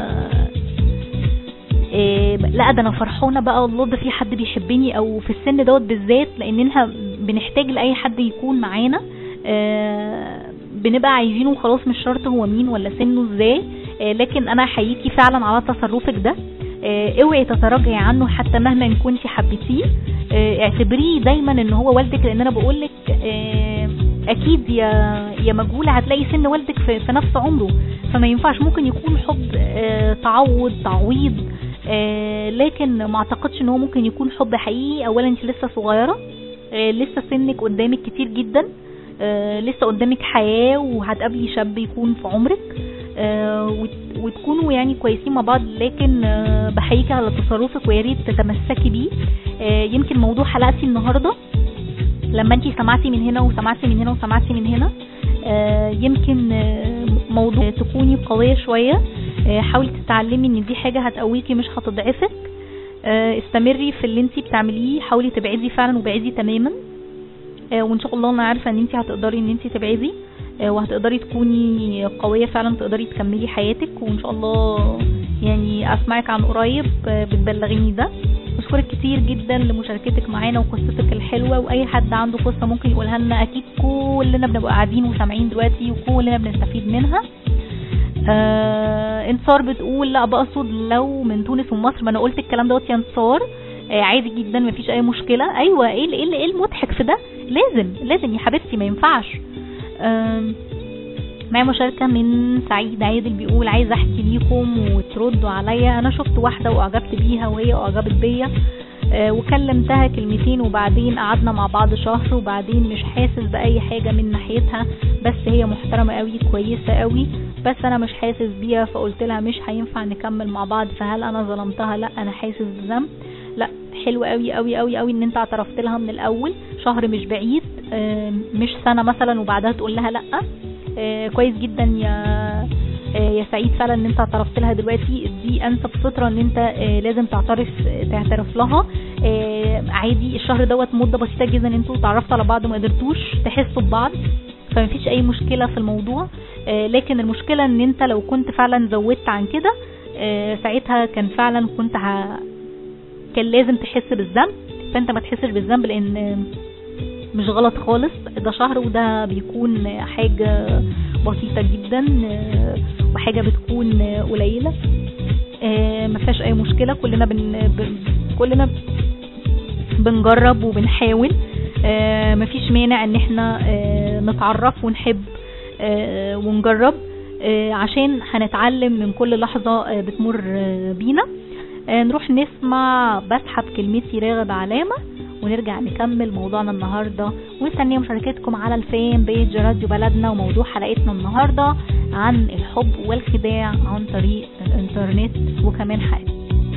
لا ده انا فرحانه بقى الله ده في حد بيحبني، او في السن دوت بالذات، لاننا بنحتاج لاي حد يكون معانا، بنبقى عايزينه خلاص، مش شرط هو مين ولا سنه ازاي. لكن انا احييكي فعلا على تصرفك ده. اوعي تتراجعي عنه حتى مهما كنتي حبيتيه. اعتبريه دايما ان هو والدك، لان انا بقولك اكيد يا مجهوله هتلاقي سن والدك في نفس عمره، فما ينفعش. ممكن يكون حب تعويض، لكن ما اعتقدش ان هو ممكن يكون حب حقيقي. اولا انت لسه صغيره، لسه سنك قدامك كتير جدا، لسه قدامك حياه، وهتقابلي شاب يكون في عمرك، وتكونوا يعني كويسين مع بعض. لكن بحييكي على تصرفك، ويا ريت تتمسكي بيه. يمكن موضوع حلقتي النهارده لما انتي سمعتي من هنا وسمعتي من هنا وسمعتي من هنا، يمكن موضوع تكوني قوية شوية. حاولي تتعلمي ان دي حاجة هتقويكي مش هتضعفك. استمري في اللي انتي بتعمليه، حاولي تبعدي فعلا وبعدي تماما، وان شاء الله انا عارفة ان انتي هتقدري ان انتي تبعدي، وهتقدري تكوني قوية فعلا، تقدري تكملي حياتك. وان شاء الله يعني اسمعك عن قريب بتبلغيني ده. بشكرك كتير جدا لمشاركتك معانا وقصتك الحلوة، واي حد عنده قصة ممكن يقولها لنا، اكيد كلنا بنبقى قاعدين وسامعين دلوقتي وكلنا بنستفيد منها. انتصار بتقول لا بقصد لو من تونس ومصر. ما انا قلت الكلام دوت يا انتصار، عادي جدا مفيش اي مشكلة. ايوه ايه المضحك في ده؟ لازم يا حبيبتي، ما ينفعش. معي مشاركة من سعيد عادل بيقول عايز احكي ليكم وتردوا عليا. انا شفت واحدة واعجبت بيها وهي اعجبت بيا، وكلمتها كلمتين، وبعدين قعدنا مع بعض شهر، وبعدين مش حاسس باي حاجة من ناحيتها، بس هي محترمة قوي كويسة قوي، بس انا مش حاسس بيها. فقلت لها مش هينفع نكمل مع بعض، فهل انا ظلمتها؟ لا انا حاسس بذنب. لا حلو قوي قوي قوي قوي ان انت اعترفت لها من الاول. شهر مش بعيد، مش سنة مثلا وبعدها تقول لها لا. كويس جدا يا سعيد فعلا ان انت اعترفت لها دلوقتي. دي انسب فترة ان انت لازم تعترف لها. عادي، الشهر دوت مدة بسيطة جدا ان انتوا تعرفتوا على بعض وما قدرتوش تحسوا ببعض، فمفيش اي مشكلة في الموضوع. لكن المشكلة ان انت لو كنت فعلا زودت عن كده، ساعتها كان فعلا كان لازم تحس بالذنب. فانت ما تحسش بالذنب، لان مش غلط خالص. ده شهر وده بيكون حاجة بسيطة جدا، وحاجة بتكون قليلة، ما فيهاش اي مشكلة. كلنا بنجرب وبنحاول. ما فيش مانع ان احنا نتعرف ونحب ونجرب، عشان هنتعلم من كل لحظة بتمر بينا. نروح نسمع بسحب كلمتي راغب علامة، ونرجع نكمل موضوعنا النهاردة. ومستنيه مشاركتكم على الفان بيج راديو بلدنا. وموضوع حلقتنا النهاردة عن الحب والخداع عن طريق الانترنت وكمان حاجة.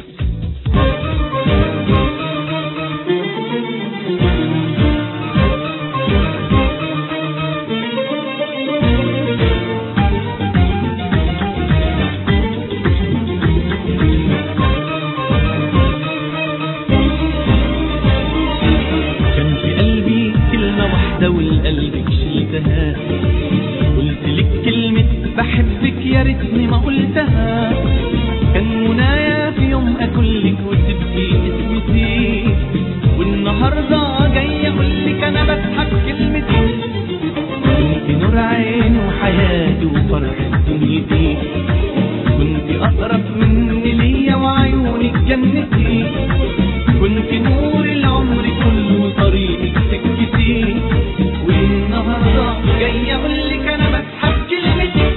والقلبك شلتها، قلت لك كلمة بحبك يا ريتني ما قلتها. كان منايا في يوم اكلك وتبكي اسمتي، والنهارده جاي اقولك انا بسحب كلمتي. كنت نور عيني وحياتي وفرحة دنيتي، كنت اقرب مني ليا وعيونك جنتي، كنت نور العمر كله وطريقك سكتي. والنهارده جاي اقولك انا بسحب كلمتي.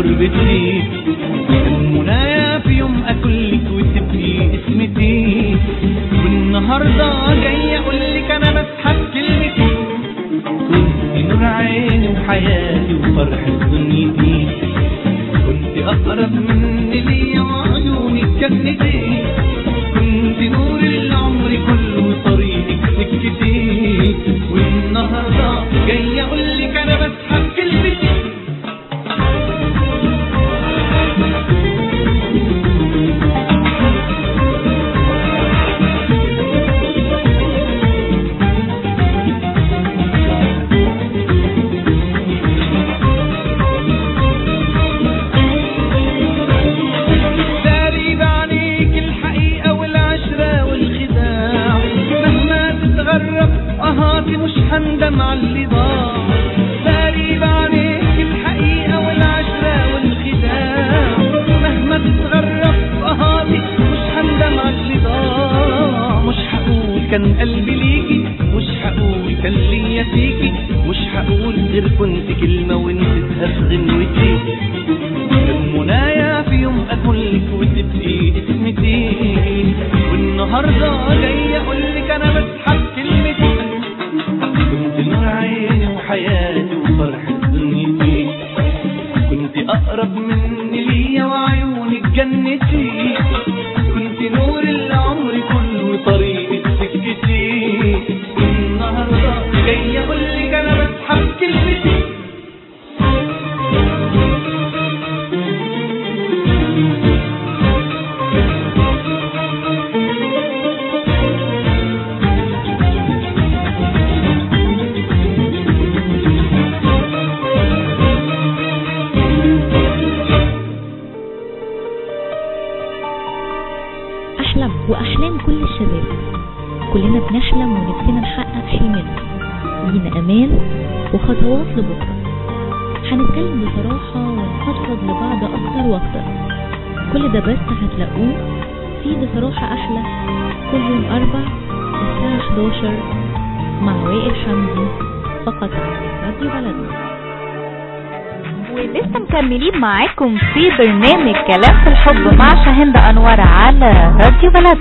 غربتي. كان منايا في يوم اكلك وتبقي اسمتي، والنهارده جاي اقولك انا بسحب كلمتي. كنت نور عيني وحياتي وفرحة دنيتي، كنت اقرب مني ليا وعيونك جنتي، كنت نور العمر كله وطريقك سكتي. والنهارده جاي اقولك انا بسحب كلمتي. مش هندم على اللي ضاع، غريب عليك الحقيقة والعشرة والخداع. مهما تتغرب قهاتي مش هندم على اللي ضاع. مش هقول كان قلبي ليكي، مش هقول كان ليا فيكي، مش هقول غير كنت كلمة ونسيتها في غنوتي. كان منايا في يوم اكلك وتبقي اسمتي، والنهارده جاي اقولك انا بسحب كلمتي. كنت نور عيني وحياتي وفرحة دنيتي، كنت أقرب مني ليا وعيونك جنتي، كنت نور العمر كله وطريقة سكتي. والنهارده جاي أقولك أنا بسحب كلمتي. وأحلام كل الشباب، كلنا بنحلم ونفسنا نحقق حلمنا، لينا أمال وخطوات لبكرة. هنتكلم بصراحة ونفضفض لبعض أكتر وأكتر، كل ده بس هتلاقوه في بصراحة أحلى كل يوم 4 الساعة 11 مع وائل حمدي فقط على راديو بلدنا. ولسه مكملين معاكم في برنامج كلام في الحب مع شاهين أنور على راديو بلد.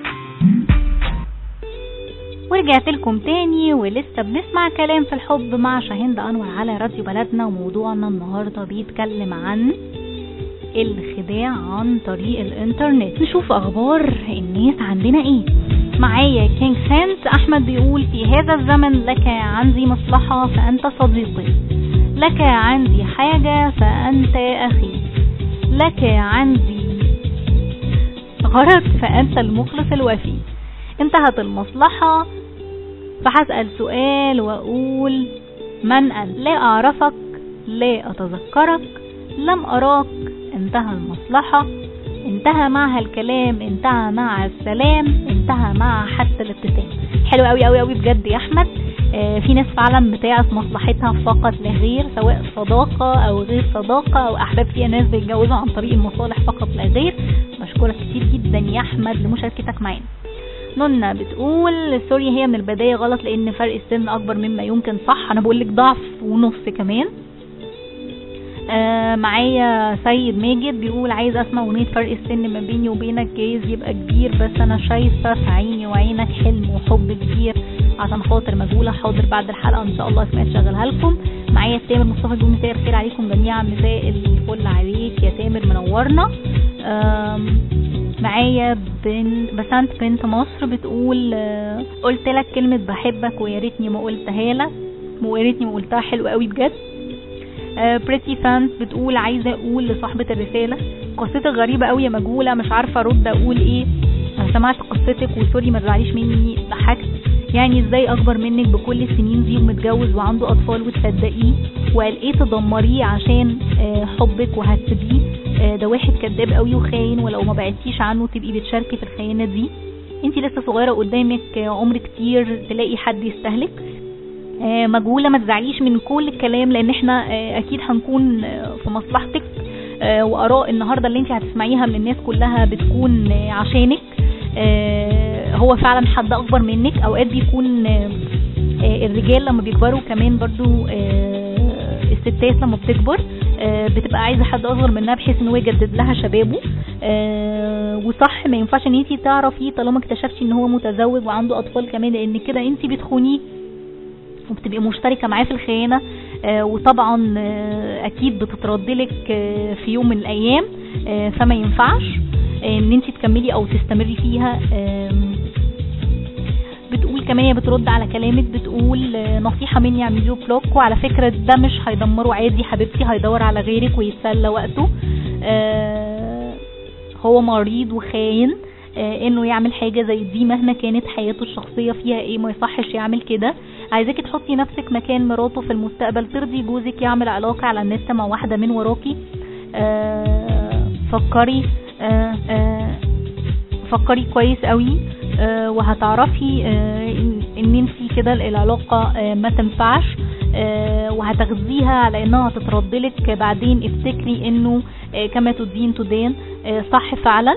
ورجعت لكم تاني ولسه بنسمع كلام في الحب مع شاهين أنور على راديو بلدنا. وموضوعنا النهاردة بيتكلم عن الخداع عن طريق الانترنت. نشوف اخبار الناس عندنا ايه. معايا كينج سنت احمد بيقول: في هذا الزمن لك عندي مصلحة فانت صديقي، لك عندي حاجة فانت اخي، لك عندي غرض فانت المخلص الوفي. انتهت المصلحة فهسأل سؤال واقول: من انت؟ لا اعرفك، لا اتذكرك، لم اراك. انتهى المصلحة، انتهى معها الكلام، انتهى مع السلام، انتهى مع حتى الابتسام. حلو قوي قوي قوي بجد يا احمد. في ناس فعلا بتاعت مصلحتها فقط لا غير، سواء صداقة او غير صداقة او احباب. فيها ناس بيتجوزوا عن طريق المصالح فقط لا غير. بشكرك كتير جدا يا احمد لمشاركتك معانا. نونا بتقول: سوري، هي من البداية غلط لان فرق السن اكبر مما يمكن. صح، انا بقولك ضعف ونص كمان. معايا سيد ماجد بيقول: عايز اسمع اغنية فرق السن ما بيني وبينك جايز يبقى كبير، بس انا شايفة في عيني وعينك حلم وحب كبير، عشان خاطر مجهولة. حاضر بعد الحلقة ان شاء الله اسمعت شغلها لكم. معايا تامر مصطفى بيقول: مساء الخير عليكم جميعا. مساء الفل عليك يا تامر، منورنا. معايا بسنت بنت مصر بتقول: قلت لك كلمة بحبك ويا ريتني ما قلتها لك، ويا ريتني ما قلتها. حلو قوي بجد. بريتي فانس بتقول: عايزه اقول لصاحبه الرساله: قصتك غريبه قوي يا مجهوله، مش عارفه ارد اقول ايه. انا سمعت قصتك وسوري ما تزعليش مني، ضحكت. يعني ازاي اكبر منك بكل السنين دي ومتجوز وعنده اطفال وتصدقيه وقال ايه تدمريه عشان حبك وهتسيبيه؟ ده واحد كذاب قوي وخاين، ولو ما بعدتيش عنه تبقي بتشاركي في الخيانه دي. انتي لسه صغيره قدامك عمر كتير تلاقي حد يستهلك. مجهولة ما تزعليش من كل الكلام، لان احنا اكيد هنكون في مصلحتك، واراء النهاردة اللي انت هتسمعيها من الناس كلها بتكون عشانك. هو فعلا حد اكبر منك. اوقات بيكون الرجال لما بيكبروا كمان برضو الستات لما بتكبر بتبقى عايزه حد اصغر منها بحيث ان هو يجدد لها شبابه. وصح ما ينفعش ان انت تعرفي طالما اكتشفتي ان هو متزوج وعنده اطفال كمان، لان كده انت بتخونيه وبتبقي مشتركه معاه في الخيانه. وطبعا اكيد بتتردلك في يوم من الايام، فما ينفعش ان انت تكملي او تستمري فيها. بتقول كمان، هي بترد على كلامك، بتقول نصيحة مني اعملي له بلوك، وعلى فكرة ده مش هيدمره، عادي حبيبتي، هيدور على غيرك ويتسلى وقته. هو مريض وخاين، انه يعمل حاجة زي دي مهما كانت حياته الشخصية فيها ايه، ما يصحش يعمل كده. عايزاكي تحطي نفسك مكان مراته في المستقبل، ترضي جوزك يعمل علاقة على النت مع واحدة من وراكي. فكري كويس قوي، وهتعرفي ان انتي كده العلاقة ما تنفعش، وهتاخديها على انها هتتردلك بعدين. افتكري انه كما تدين تدان. صح فعلا.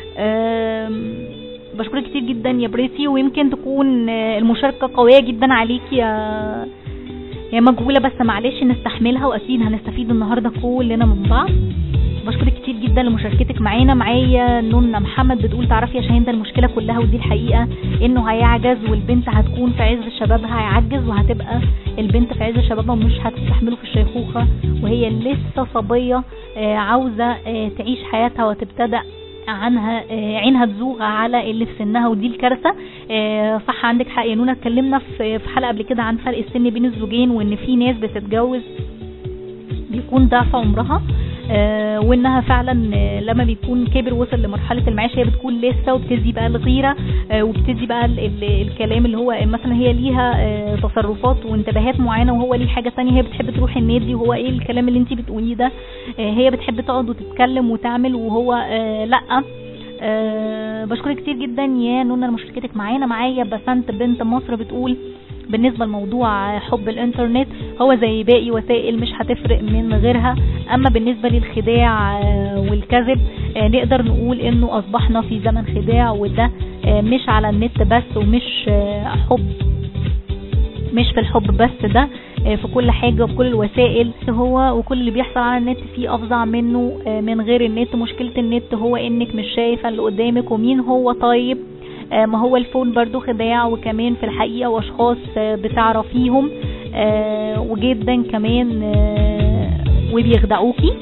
بشكرك كتير جدا يا بريتي، ويمكن تكون المشاركة قوية جدا عليك يا مجهولة، بس معلش نستحملها، واكيد هنستفيد النهاردة كلنا من بعض. بشكرك كتير جدا لمشاركتك معانا. معايا نونا محمد بتقول تعرفي يا شاهين، ده المشكلة كلها ودي الحقيقة، انه هيعجز والبنت هتكون في عز شبابها، هيعجز وهتبقى البنت في عز شبابها ومش هتستحمله في الشيخوخة، وهي لسه صبية عاوزة تعيش حياتها وتبتدأ عنها عينها تزوغ على اللي في سنها، ودي الكارثة. صح عندك حق يا نونا. اتكلمنا في حلقة قبل كده عن فرق السن بين الزوجين، وان في ناس بتتجوز بيكون ضعف عمرها، وانها فعلا لما بيكون كبر وصل لمرحلة المعاش هي بتكون لسه، وبتدي بقى الغيرة، وبتدي بقى الكلام اللي هو مثلا هي ليها تصرفات وانتباهات معينة وهو ليه حاجة تانية. هي بتحب تروح النادي وهو ايه الكلام اللي انتي بتقوليه ده، هي بتحب تقعد وتتكلم وتعمل وهو لأ. بشكرك كتير جدا يا نونا لمشاركتك معانا. معايا بسنت بنت مصر بتقول بالنسبة لموضوع حب الانترنت هو زي باقي وسائل مش هتفرق من غيرها، اما بالنسبة للخداع والكذب نقدر نقول انه اصبحنا في زمن خداع، وده مش على النت بس، ومش حب، مش في الحب بس، ده في كل حاجة وكل الوسائل. هو وكل اللي بيحصل على النت فيه افظع منه من غير النت. مشكلة النت هو انك مش شايفة اللي قدامك ومين هو. طيب ما هو الفون برضو خداع، وكمان في الحقيقة واشخاص بتعرفيهم وجدا كمان وبيخدعوكي.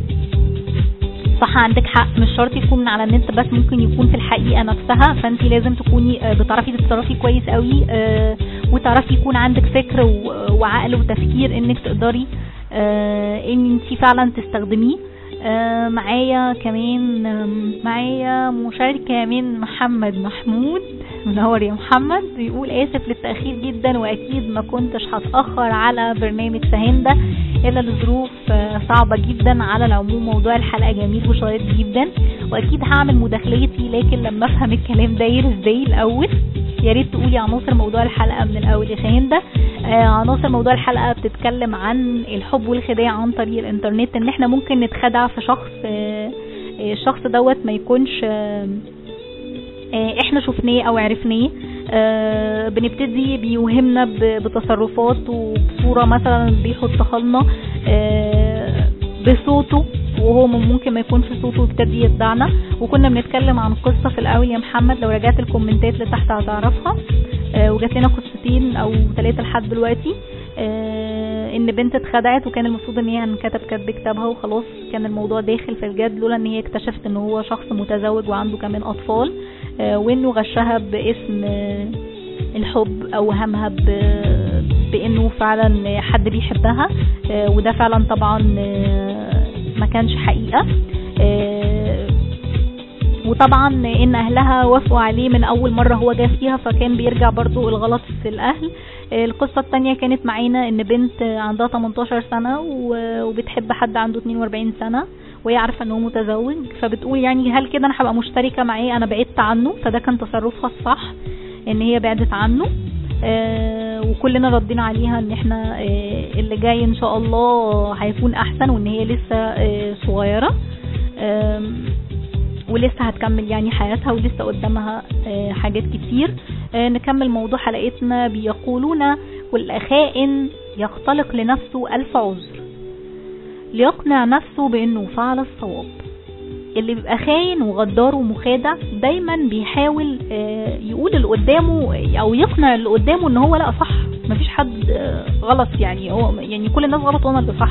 صح عندك حق، مش شرط يكون على النت بس، ممكن يكون في الحقيقة نفسها، فانتي لازم تكوني بتعرفي تتصرفي كويس قوي، وتعرفي يكون عندك فكر وعقل وتفكير انك تقدري ان انتي فعلا تستخدميه. معايا كمان معايا مشاركة من محمد محمود. منور يا محمد. بيقول اسف للتأخير جدا، واكيد ما كنتش هتأخر على برنامج شاهين ده الا لظروف صعبة جدا. على العموم موضوع الحلقة جميل وشيق جدا، واكيد هعمل مداخلتي، لكن لما افهم الكلام داير ازاي الاول يا ريت تقولي عناصر موضوع الحلقة من الاول يا شاهين ده. عناصر موضوع الحلقة بتتكلم عن الحب والخداع عن طريق الانترنت، ان احنا ممكن نتخدع في شخص، الشخص دوت ما يكونش احنا شفناه او عرفناه. بنبتدي بيوهمنا بتصرفات وبصورة مثلا بيحطها لنا بصوته، وهو ممكن ما يكونش صوته، وابتدي يخدعنا. وكنا بنتكلم عن قصة في الاول يا محمد، لو رجعت الكومنتات اللي تحت هتعرفها، وجات لنا قصتين او 3 لحد دلوقتي. ان بنت اتخدعت وكان المفروض ان هي كتب كتابها وخلاص، كان الموضوع داخل في الجد، لولا ان هي اكتشفت ان هو شخص متزوج وعنده كمان اطفال، وانه غشها باسم الحب او وهمها بانه فعلا حد بيحبها، وده فعلا طبعا ما كانش حقيقة. وطبعا ان اهلها وافقوا عليه من اول مرة هو جاء فيها، فكان بيرجع برضو الغلط في الاهل. القصة التانية كانت معانا ان بنت عندها 18 سنة وبتحب حد عنده 42 سنة، وهي عارفة انه متزوج، فبتقول يعني هل كده انا هبقى مشتركة معاه، انا بعدت عنه. فده كان تصرفها الصح، ان هي بعدت عنه. وكلنا ردينا عليها ان احنا اللي جاي ان شاء الله هيكون احسن، وان هي لسه صغيرة ولسه هتكمل يعني حياتها، ولسه قدامها حاجات كتير. نكمل موضوع حلقتنا. بيقولون كل خائن يختلق لنفسه 1000 عذر. ليقنع نفسه بانه فعل الصواب. اللي بيبقى خاين وغدار ومخادع دايما بيحاول يقول اللي قدامه او يقنع اللي قدامه ان هو لا صح، مفيش حد غلط، يعني هو يعني كل الناس غلط وانا اللي صح.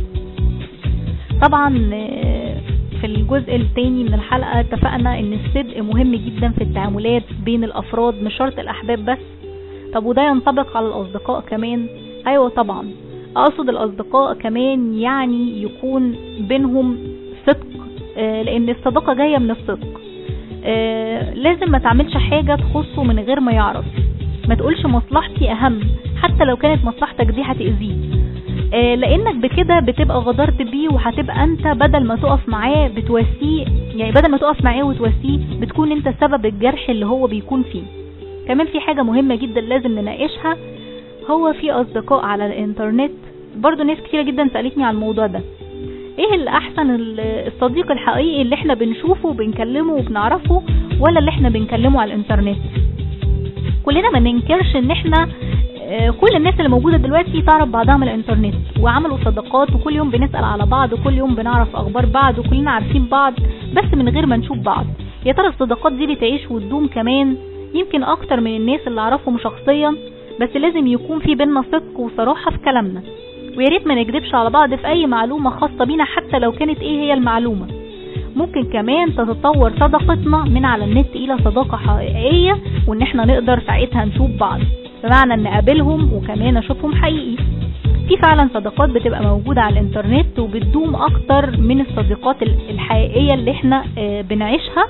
طبعا في الجزء الثاني من الحلقة اتفقنا ان الصدق مهم جدا في التعاملات بين الافراد، مش شرط الاحباب بس. طب وده ينطبق على الاصدقاء كمان؟ ايوه طبعا، اقصد الاصدقاء كمان يعني يكون بينهم صدق، لان الصداقة جاية من الصدق. لازم ما تعملش حاجة تخصه من غير ما يعرف، ما تقولش مصلحتي اهم حتى لو كانت مصلحتك دي هتأذيه، لانك بكده بتبقى غدرت بيه، وهتبقى انت بدل ما تقف معاه بتواسيه، يعني بدل ما تقف معاه وتواسيه بتكون انت سبب الجرح اللي هو بيكون فيه. كمان في حاجة مهمة جدا لازم نناقشها، هو في اصدقاء على الانترنت، برضو ناس كتيرة جدا سألتني عن الموضوع ده، ايه اللي احسن، الصديق الحقيقي اللي احنا بنشوفه وبنكلمه وبنعرفه، ولا اللي احنا بنكلمه على الانترنت؟ كلنا ما ننكرش ان احنا كل الناس اللي موجودة دلوقتي تعرف بعضها من الانترنت وعملوا صداقات، وكل يوم بنسأل على بعض، وكل يوم بنعرف اخبار بعض، وكلنا عارفين بعض بس من غير ما نشوف بعض. يا ترى الصداقات دي بتعيش وتدوم كمان؟ يمكن اكتر من الناس اللي اعرفهم شخصيا، بس لازم يكون في بيننا صدق وصراحة في كلامنا، ويا ريت ما نكذبش على بعض في اي معلومة خاصة بينا حتى لو كانت ايه هي المعلومة. ممكن كمان تتطور صداقتنا من على النت الى صداقة حقيقية، وان احنا نقدر ساعتها نشوف بعض، بمعنى ان نقابلهم وكمان اشوفهم حقيقي. في فعلا صداقات بتبقى موجودة على الانترنت وبتدوم اكتر من الصداقات الحقيقية اللي احنا بنعيشها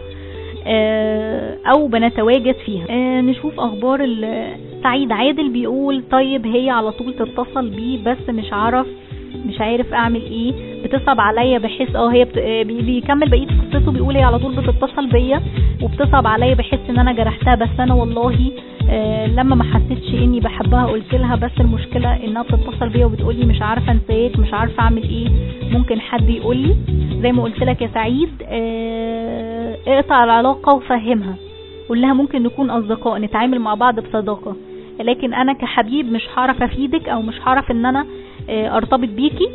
او بنتواجد فيها. نشوف اخبار. سعيد عادل بيقول طيب هي على طول تتصل بيه بس مش عارف اعمل ايه، بتصعب عليا بحس هي بيكمل بقية قصته، بيقول هي على طول بتتصل بيا وبتصعب عليا بحس ان انا جرحتها، بس انا والله لما ما حسيتش اني بحبها قلت لها، بس المشكلة انها بتتصل بيا وبتقولي مش عارفة انساك، مش عارفة اعمل ايه، ممكن حد يقولي؟ زي ما قلت لك يا سعيد، اقطع العلاقة وفهمها، قول لها ممكن نكون اصدقاء نتعامل مع بعض بصداقة، لكن انا كحبيب مش هعرف افيدك او مش هعرف ان انا ارتبط بيكي،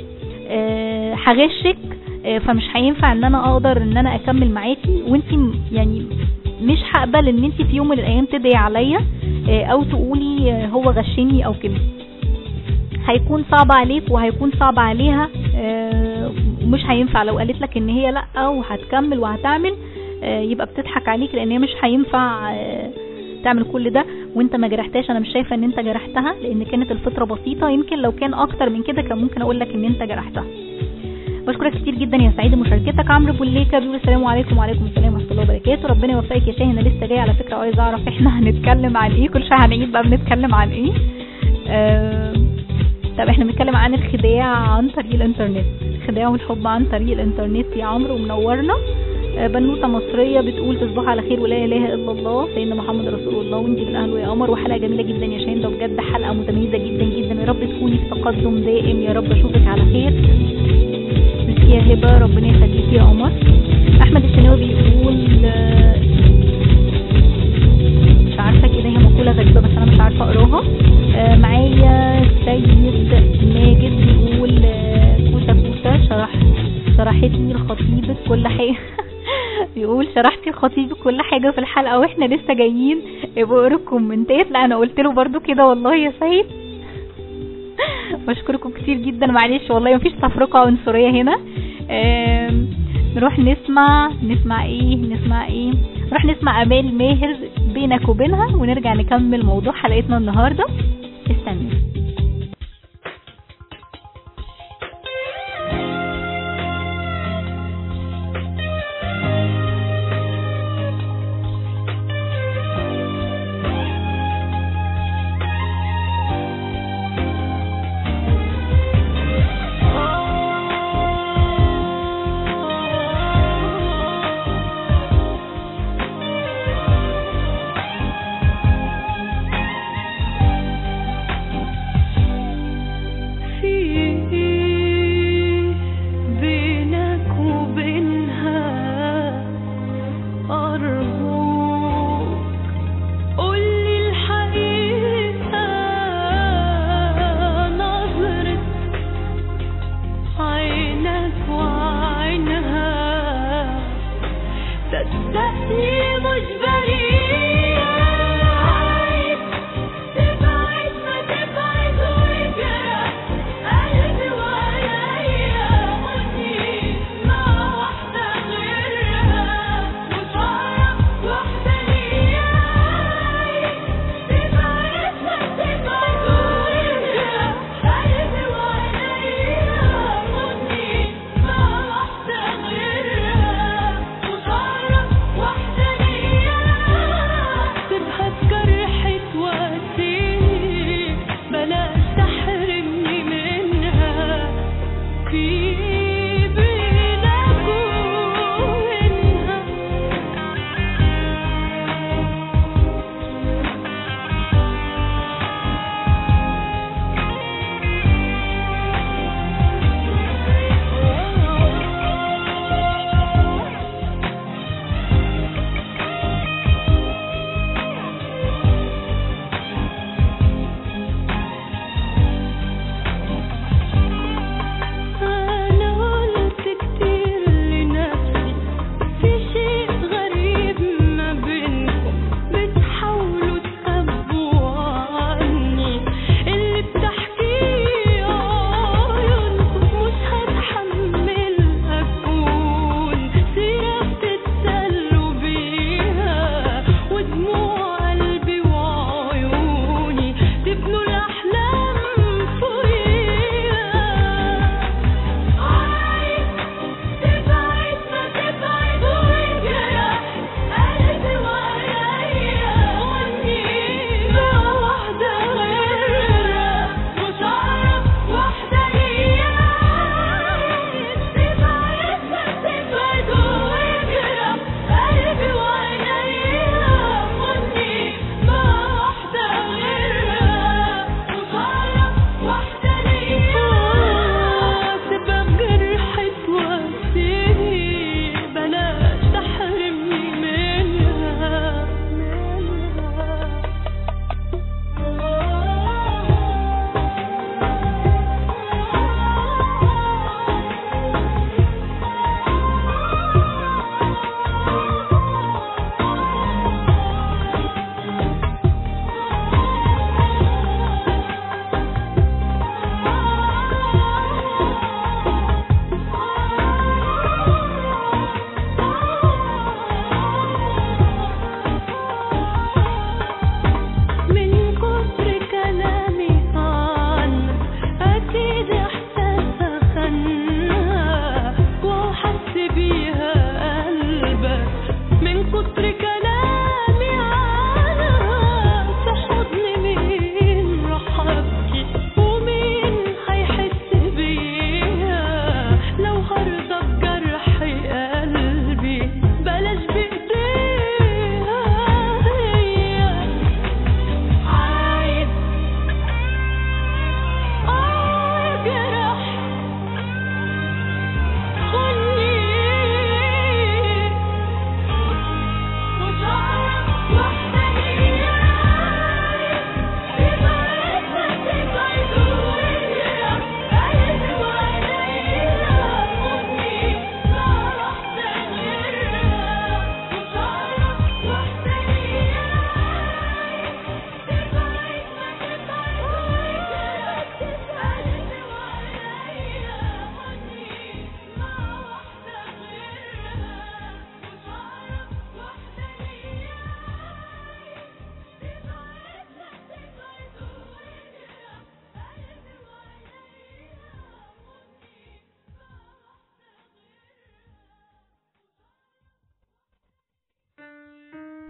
هغشك، فمش هينفع ان انا اقدر ان انا اكمل معاكي، وانتي يعني مش هقبل ان انتي في يوم من الايام تدعي عليا او تقولي هو غشني او كده. هيكون صعب عليك وهيكون صعب عليها، ومش هينفع لو قالت لك ان هي لا وهتكمل وهتعمل، يبقى بتضحك عليك، لان هي مش هينفع تعمل كل ده وانت ما جرحتهاش. انا مش شايفه ان انت جرحتها، لان كانت الفتره بسيطه، يمكن لو كان اكتر من كده كان ممكن اقول لك ان انت جرحتها. بشكرك كتير جدا يا سعيد مشاركتك. عمرو بوليكا بيقول السلام عليكم. وعليكم السلام ورحمه الله وبركاته. ربنا يوفقك يا شاهين. انا لسه جاي على فكره، عايز اعرف احنا هنتكلم عن ايه، كل شويه هنعيد بقى بنتكلم عن ايه. طب احنا بنتكلم عن الخداع عن طريق الانترنت، الخداع والحب عن طريق الانترنت يا عمرو، ومنورنا. بنوته مصريه بتقول تصبحوا على خير ولا اله الا الله، سيدنا محمد رسول الله وانتي من اهله يا قمر. وحلقه جميله جدا يا شاهين، ده بجد حلقه متميزه جدا جدا، يا رب تكوني في تقدم دائم، يا رب اشوفك على خير. ميرسي يا هبه، ربنا يخليكي يا قمر. احمد الشناوي بيقول مش عارفه كده، هي مقوله غريبه بس انا مش عارفه اقراها. معايا سيد ماجد بيقول كوسه شرحتني لخطيبك كل حاجه بيقول شرحتي لخطيبك كل حاجه في الحلقه واحنا لسه جايين بقرا الكومنتات. لا انا قلت له برضو كده والله يا سيد. بشكركم كتير جدا، معلش والله مفيش تفرقه عنصريه هنا. نروح نسمع ايه نروح نسمع امال ماهر بينك وبينها، ونرجع نكمل موضوع حلقتنا النهارده. استنى.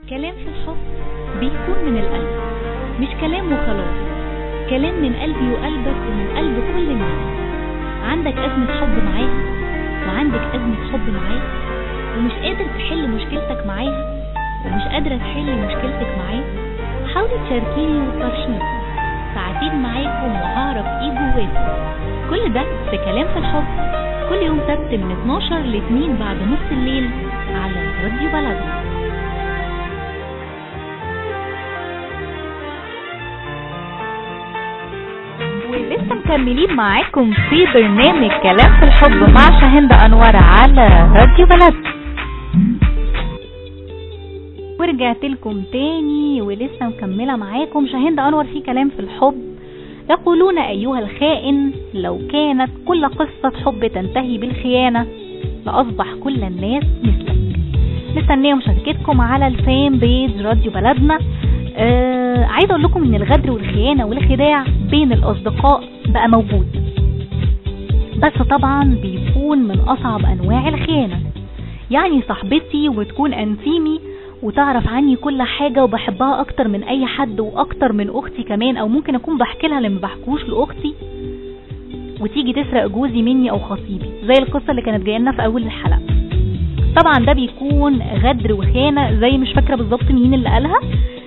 كلام في الحب بيكون من القلب، مش كلام وخلاص، كلام من قلبي وقلبك ومن قلب كل الناس. عندك أزمة حب معاها وعندك أزمة حب معاك، ومش قادر تحل مشكلتك معاها ومش قادرة تحل مشكلتك معاه، حاولي تشاركيني وتفرشيني ساعتين معاكم وهعرف ايه جواكم. كل ده في كلام في الحب، كل يوم سبت من 12 ل 2 بعد نص الليل على راديو بلدنا. ولسه مكملين معاكم في برنامج كلام في الحب مع شاهين أنور على راديو بلدنا. ورجعت لكم تاني ولسه مكملة معاكم شاهين أنور في كلام في الحب. يقولون أيها الخائن لو كانت كل قصة حب تنتهي بالخيانة لأصبح كل الناس مثلك. مستنية مشاركتكم على الفان بيج راديو بلدنا. عايزة اقول لكم ان الغدر والخيانة والخداع بين الاصدقاء بقى موجود، بس طبعا بيكون من اصعب انواع الخيانة. يعني صاحبتي وتكون انتيمي وتعرف عني كل حاجة وبحبها اكتر من اي حد واكتر من اختي كمان، او ممكن اكون بحكي لها اللي ما بحكوش لاختي، وتيجي تسرق جوزي مني او خطيبي زي القصة اللي كانت جايلنا في اول الحلقة. طبعا ده بيكون غدر وخيانة، زي مش فاكرة بالظبط مين اللي قالها.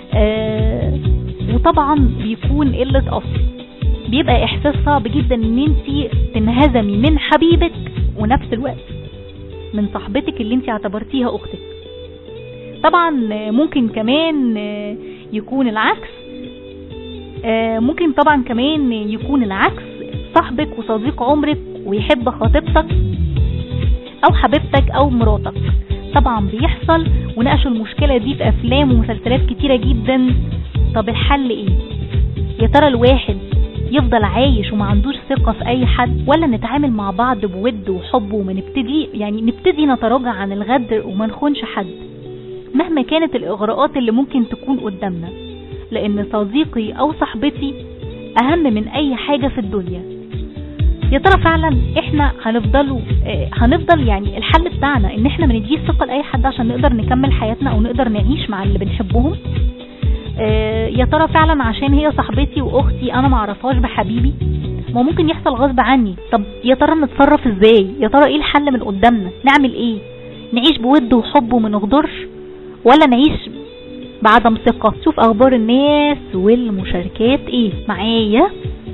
وطبعا بيكون قلة اصل، بيبقى احساس صعب جدا ان انتي تنهزمي من حبيبك ونفس الوقت من صاحبتك اللي انتي اعتبرتيها اختك. طبعا ممكن كمان يكون العكس، ممكن طبعا كمان يكون العكس، صاحبك وصديق عمرك ويحب خطيبتك او حبيبتك او مراتك. طبعا بيحصل، وناقشوا المشكلة دي في افلام ومسلسلات كتيرة جدا. طب الحل ايه؟ يا ترى الواحد يفضل عايش وما عندوش ثقة في اي حد، ولا نتعامل مع بعض بود وحب وما نبتدي نتراجع عن الغدر وما نخونش حد مهما كانت الاغراءات اللي ممكن تكون قدامنا، لان صديقي او صاحبتي اهم من اي حاجة في الدنيا. يا ترى فعلا احنا هنفضل يعني الحل بتاعنا ان احنا ما نديش ثقة لاي حد عشان نقدر نكمل حياتنا او نقدر نعيش مع اللي بنحبهم؟ يا ترى فعلا عشان هي صاحبتي واختي انا ما اعرفهاش بحبيبي؟ ما ممكن يحصل غصب عني. طب يا ترى نتصرف ازاي؟ يا ترى ايه الحل من قدامنا؟ نعمل ايه؟ نعيش بود وحب وما نغدرش، ولا نعيش بعدم ثقة؟ شوف اخبار الناس والمشاركات ايه معايا.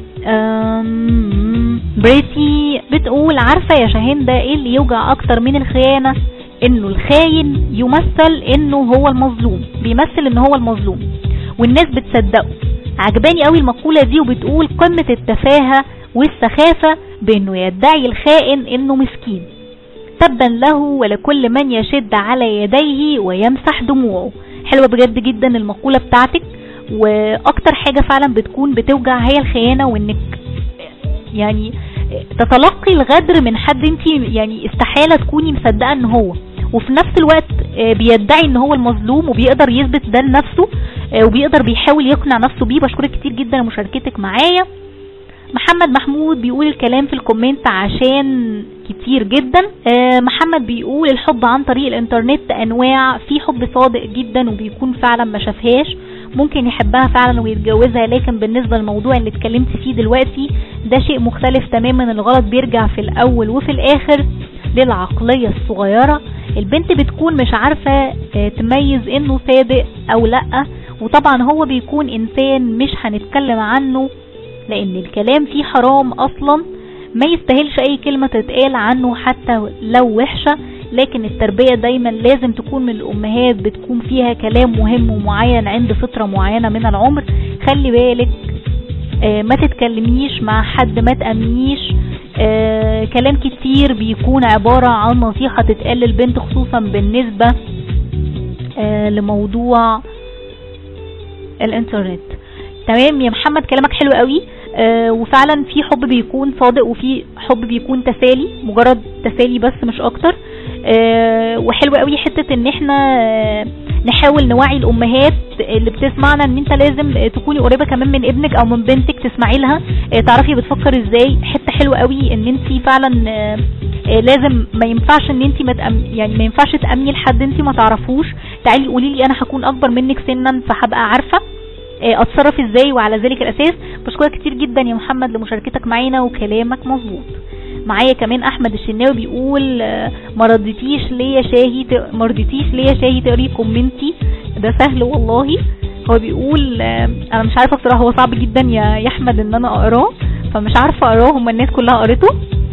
بريتي بتقول عارفة يا شاهين ده ايه اللي يوجع اكتر من الخيانة؟ انه الخاين يمثل انه هو المظلوم، بيمثل انه هو المظلوم والناس بتصدقه. عجباني قوي المقولة دي، وبتقول قمة التفاهة والسخافة بانه يدعي الخائن انه مسكين. تبا له ولكل من يشد على يديه ويمسح دموعه. حلوة بجد جدا المقولة بتاعتك، واكتر حاجة فعلا بتكون بتوجع هي الخيانة، وانك يعني تتلقي الغدر من حد انت يعني استحالة تكوني مصدقة ان هو، وفي نفس الوقت بيدعي ان هو المظلوم وبيقدر يثبت ده لنفسه وبيقدر بيحاول يقنع نفسه بيه. بشكرك كتير جدا لمشاركتك معايا. محمد محمود بيقول الكلام في الكومنت عشان كتير جدا. محمد بيقول الحب عن طريق الانترنت انواع، في حب صادق جدا وبيكون فعلا ما شافهاش، ممكن يحبها فعلا ويتجوزها، لكن بالنسبة للموضوع اللي اتكلمت فيه دلوقتي ده شيء مختلف تماما. الغلط بيرجع في الاول وفي الاخر للعقلية الصغيرة. البنت بتكون مش عارفة تميز انه صادق او لا، وطبعا هو بيكون انسان مش هنتكلم عنه لان الكلام فيه حرام اصلا، ما يستاهلش اي كلمة تتقال عنه حتى لو وحشة. لكن التربية دايما لازم تكون من الامهات، بتكون فيها كلام مهم ومعين عند فترة معينة من العمر. خلي بالك ما تتكلميش مع حد، ما تأمنيش كلام كتير بيكون عبارة عن نصيحة تتقال للبنت، خصوصا بالنسبة لموضوع الانترنت. تمام يا محمد، كلامك حلو قوي. وفعلا في حب بيكون صادق وفي حب بيكون تسالي، مجرد تسالي بس مش اكتر. وحلو قوي حتة ان احنا نحاول نوعي الامهات اللي بتسمعنا ان انت لازم تكوني قريبة كمان من ابنك او من بنتك، تسمعي لها تعرفي بتفكر ازاي. حتة حلوة قوي ان انت فعلا لازم ما ينفعش ان انت يعني ما ينفعش تأمني لحد انت ما تعرفوش. تعالي قولي لي انا هكون اكبر منك سنا فهبقى عارفة اتصرف ازاي، وعلى ذلك الاساس. بشكرك كتير جدا يا محمد لمشاركتك معانا وكلامك مظبوط. معايا كمان احمد الشناوي بيقول ما رضيتيش ليا شاهي تقري كومنتي. ده سهل والله. هو بيقول انا مش عارفه بصراحه، هو صعب جدا يا احمد ان انا اقراه، فمش عارفه اقراه، هم الناس كلها قريته.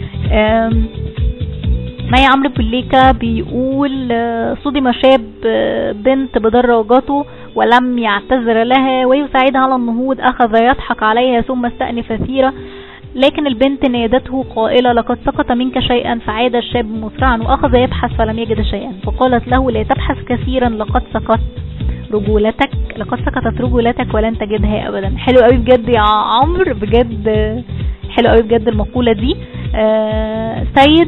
معايا عمرو بليكا بيقول صدم شاب بنت بدراجته ولم يعتذر لها ويساعدها على النهوض، اخذ يضحك عليها ثم استأنف سيرة، لكن البنت نادته قائلة لقد سقط منك شيئا، فعاد الشاب مسرعا واخذ يبحث فلم يجد شيئا، فقالت له لا تبحث كثيرا، لقد سقطت رجولتك ولن تجدها ابدا. حلو قوي بجد يا عمرو، بجد حلو قوي بجد المقولة دي. سيد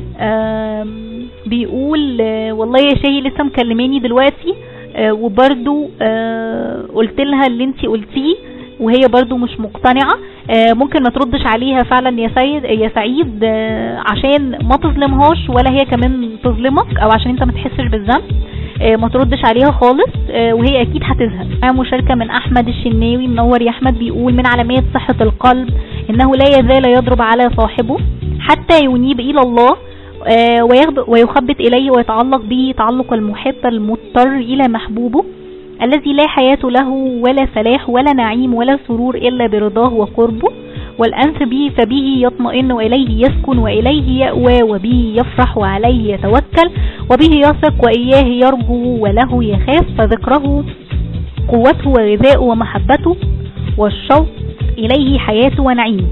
بيقول والله يا شاهي لسه مكلماني دلوقتي وبرضو قلت لها اللي انتي قلتيه وهي برضو مش مقتنعة. ممكن ما تردش عليها فعلا يا سعيد عشان ما تظلمهاش ولا هي كمان تظلمك، او عشان انت ما تحسش بالذنب. ما تردش عليها خالص وهي اكيد هتزهق. مشاركة من احمد الشناوي، منور يا احمد، بيقول من علامات صحة القلب انه لا يزال يضرب على صاحبه حتى ينيب الى الله ويخبت اليه ويتعلق به تعلق المحب المضطر الى محبوبه الذي لا حياة له ولا فلاح ولا نعيم ولا سرور إلا برضاه وقربه، والأنف به فبه يطمئن وإليه يسكن وإليه يأوى وبه يفرح وعليه يتوكل وبه يثق وإياه يرجو وله يخاف، فذكره قوته وغذاؤه ومحبته والشوق إليه حياته ونعيم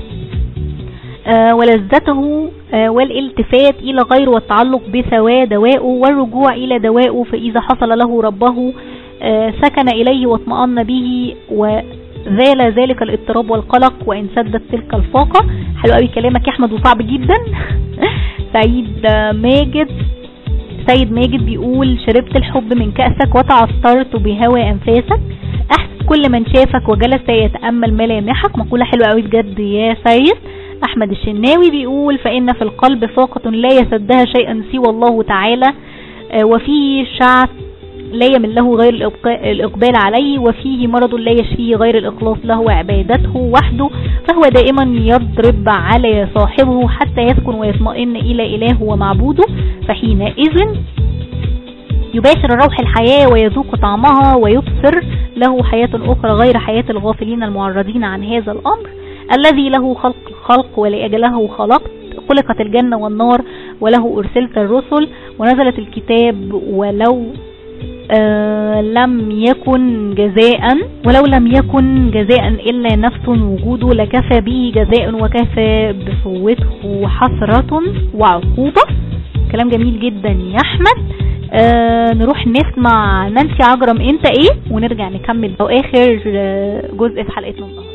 ولذته والالتفات إلى غيره والتعلق بثواه دوائه والرجوع إلى دوائه، فإذا حصل له ربه سكن إليه واطمأن به وزال ذلك الاضطراب والقلق وإن سدت تلك الفاقة. حلو قوي كلامك يا أحمد وصعب جدا. سيد ماجد بيقول شربت الحب من كأسك وتعطرت بهوى أنفاسك، أحسن كل من شافك وجلس يتأمل ملامحك. مقولة حلوة قوي بجد يا سيد. أحمد الشناوي بيقول فإن في القلب فاقة لا يسدها شيئا سوى الله تعالى، وفيه شعث لا يمل له غير الإقبال عليه، وفيه مرض لا يشفيه غير الإخلاص له وعبادته وحده، فهو دائما يضرب على صاحبه حتى يسكن ويطمئن إلى إله ومعبوده، فحينئذ يباشر الروح الحياة ويذوق طعمها ويبصر له حياة أخرى غير حياة الغافلين المعرضين عن هذا الأمر الذي له خلق ولأجله خلقت الجنة والنار وله أرسلت الرسل ونزلت الكتاب ولو لم يكن جزاء إلا نفس وجوده لكفى به جزاء وكفى بفوته حسرة وعقوبة. كلام جميل جدا يا أحمد. نروح نسمع نانسي عجرم انت ايه ونرجع نكمل اخر جزء في حلقتنا النهارده.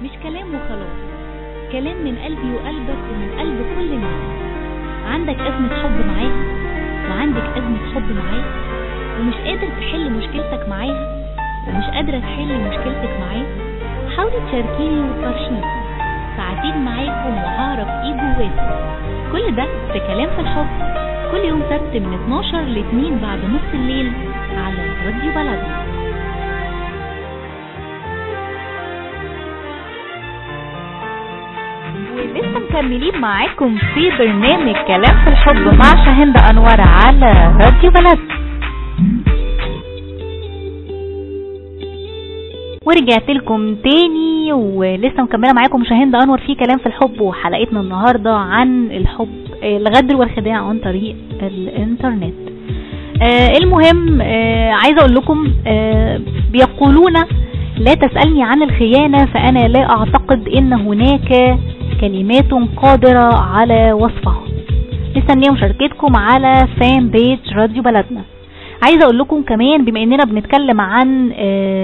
مش كلام وخلاص، كلام من قلبي وقلبك ومن قلب كل الناس. عندك أزمة حب معاها وعندك أزمة حب معاه، ومش قادر تحل مشكلتك معاها ومش قادرة تحل مشكلتك معاه، حاولي تشاركيني وتفرشيني، ساعتين معاكم وهعرف ايه جواكم. كل ده في كلام في الحب، كل يوم سبت من 12 ل 2 بعد نص الليل على راديو بلدنا. ولسه مكملين معاكم في برنامج كلام في الحب مع شاهين أنور على راديو بلدنا. ورجعت لكم تاني ولسه مكمله معاكم شاهين أنور في كلام في الحب، وحلقتنا النهارده عن الحب، الغدر والخداع عن طريق الانترنت. المهم عايزه اقول لكم بيقولون لا تسألني عن الخيانة فأنا لا أعتقد إن هناك كلمات قادرة على وصفها. مستنيه مشاركتكم على فان بيج راديو بلدنا. عايزه اقول لكم كمان بما اننا بنتكلم عن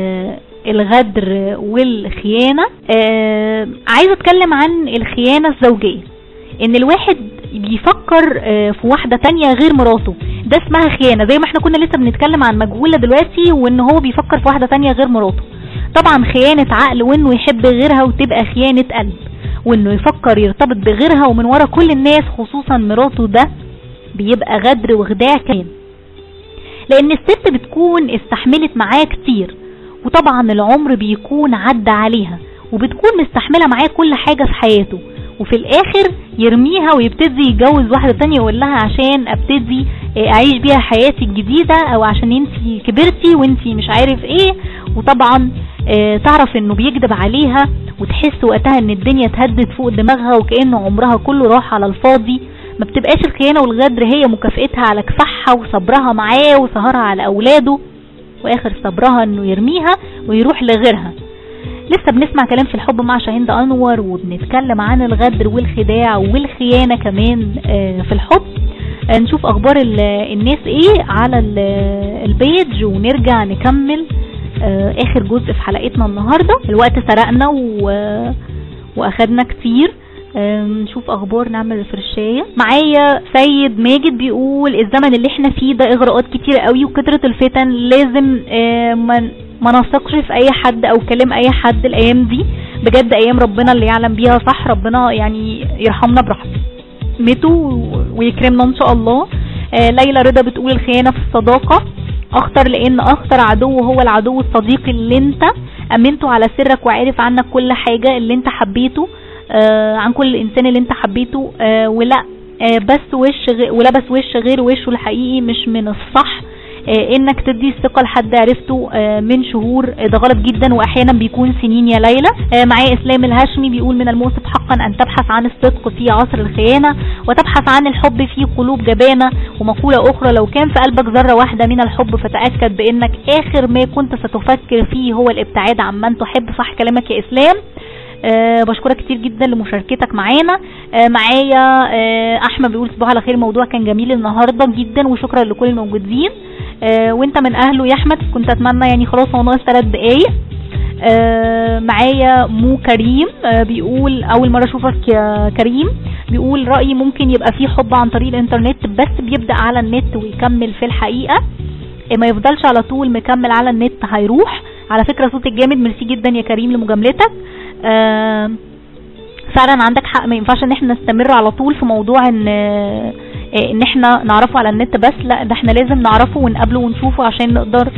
الغدر والخيانة، عايزه اتكلم عن الخيانة الزوجية، ان الواحد بيفكر في واحدة تانية غير مراته، ده اسمها خيانة. زي ما احنا كنا لسه بنتكلم عن مجهولة دلوقتي، وان هو بيفكر في واحدة تانية غير مراته. طبعا خيانة عقل، وانه يحب غيرها وتبقى خيانة قلب، وانه يفكر يرتبط بغيرها ومن ورا كل الناس خصوصا مراته، ده بيبقى غدر وخداع كمان. لان الست بتكون استحملت معاه كتير، وطبعا العمر بيكون عدى عليها، وبتكون مستحملة معاه كل حاجة في حياته، وفي الاخر يرميها ويبتدي يتجوز واحدة تانية يقول لها عشان ابتدي اعيش بيها حياتي الجديدة، او عشان انتي كبرتي وانتي مش عارف ايه. وطبعا تعرف انه بيكذب عليها، وتحس وقتها ان الدنيا اتهدت فوق دماغها وكأنه عمرها كله راح على الفاضي. ما بتبقاش الخيانة والغدر هي مكافئتها على كفاحها وصبرها معاه وسهرها على اولاده، واخر صبرها انه يرميها ويروح لغيرها. لسه بنسمع كلام في الحب مع شاهين أنور، وبنتكلم عن الغدر والخداع والخيانة كمان في الحب. نشوف اخبار الناس ايه على البيج ونرجع نكمل اخر جزء في حلقتنا النهاردة. الوقت سرقنا واخدنا كتير. نشوف اخبار، نعمل ريفرشايه. معايا سيد ماجد بيقول الزمن اللي احنا فيه ده اغراءات كتير قوي وكترة الفتن، لازم ما نثقش في اي حد او كلام اي حد الايام دي. بجد ايام ربنا اللي يعلم بيها صح، ربنا يعني يرحمنا برحمته ويكرمنا ان شاء الله. ليلى رضا بتقول الخيانة في الصداقة اخطر، لان اخطر عدو هو العدو الصديقي اللي انت امنته على سرك وعارف عنك كل حاجة اللي انت حبيته عن كل الانسان اللي انت حبيته، ولا بس ولبس وش غير وشه الحقيقي. مش من الصح انك تدي الثقة لحد عرفته من شهور، ده غلط جدا واحيانا بيكون سنين يا ليلى. معايا اسلام الهاشمي بيقول من المؤسف حقا ان تبحث عن الصدق في عصر الخيانة وتبحث عن الحب في قلوب جبانة. ومقولة اخرى لو كان في قلبك ذرة واحدة من الحب فتأكد بانك اخر ما كنت ستفكر فيه هو الابتعاد عن من تحب. صح كلامك يا اسلام. بشكرك كتير جدا لمشاركتك معانا. معايا احمد بيقول صباح على خير، الموضوع كان جميل النهارده جدا وشكرا لكل الموجودين. وانت من اهله يا احمد، كنت اتمنى يعني خلاص هو ناقص 3 دقايق. معايا مو كريم بيقول اول مره اشوفك يا كريم. بيقول رايي ممكن يبقى فيه حب عن طريق الانترنت، بس بيبدا على النت ويكمل في الحقيقه، ما يفضلش على طول مكمل على النت هيروح. على فكره صوتك جامد، ميرسي جدا يا كريم لمجاملتك. فعلا عندك حق، ما ينفعش ان احنا نستمر على طول في موضوع ان احنا نعرفه على النت بس، لا ده احنا لازم نعرفه ونقابله ونشوفه عشان نقدر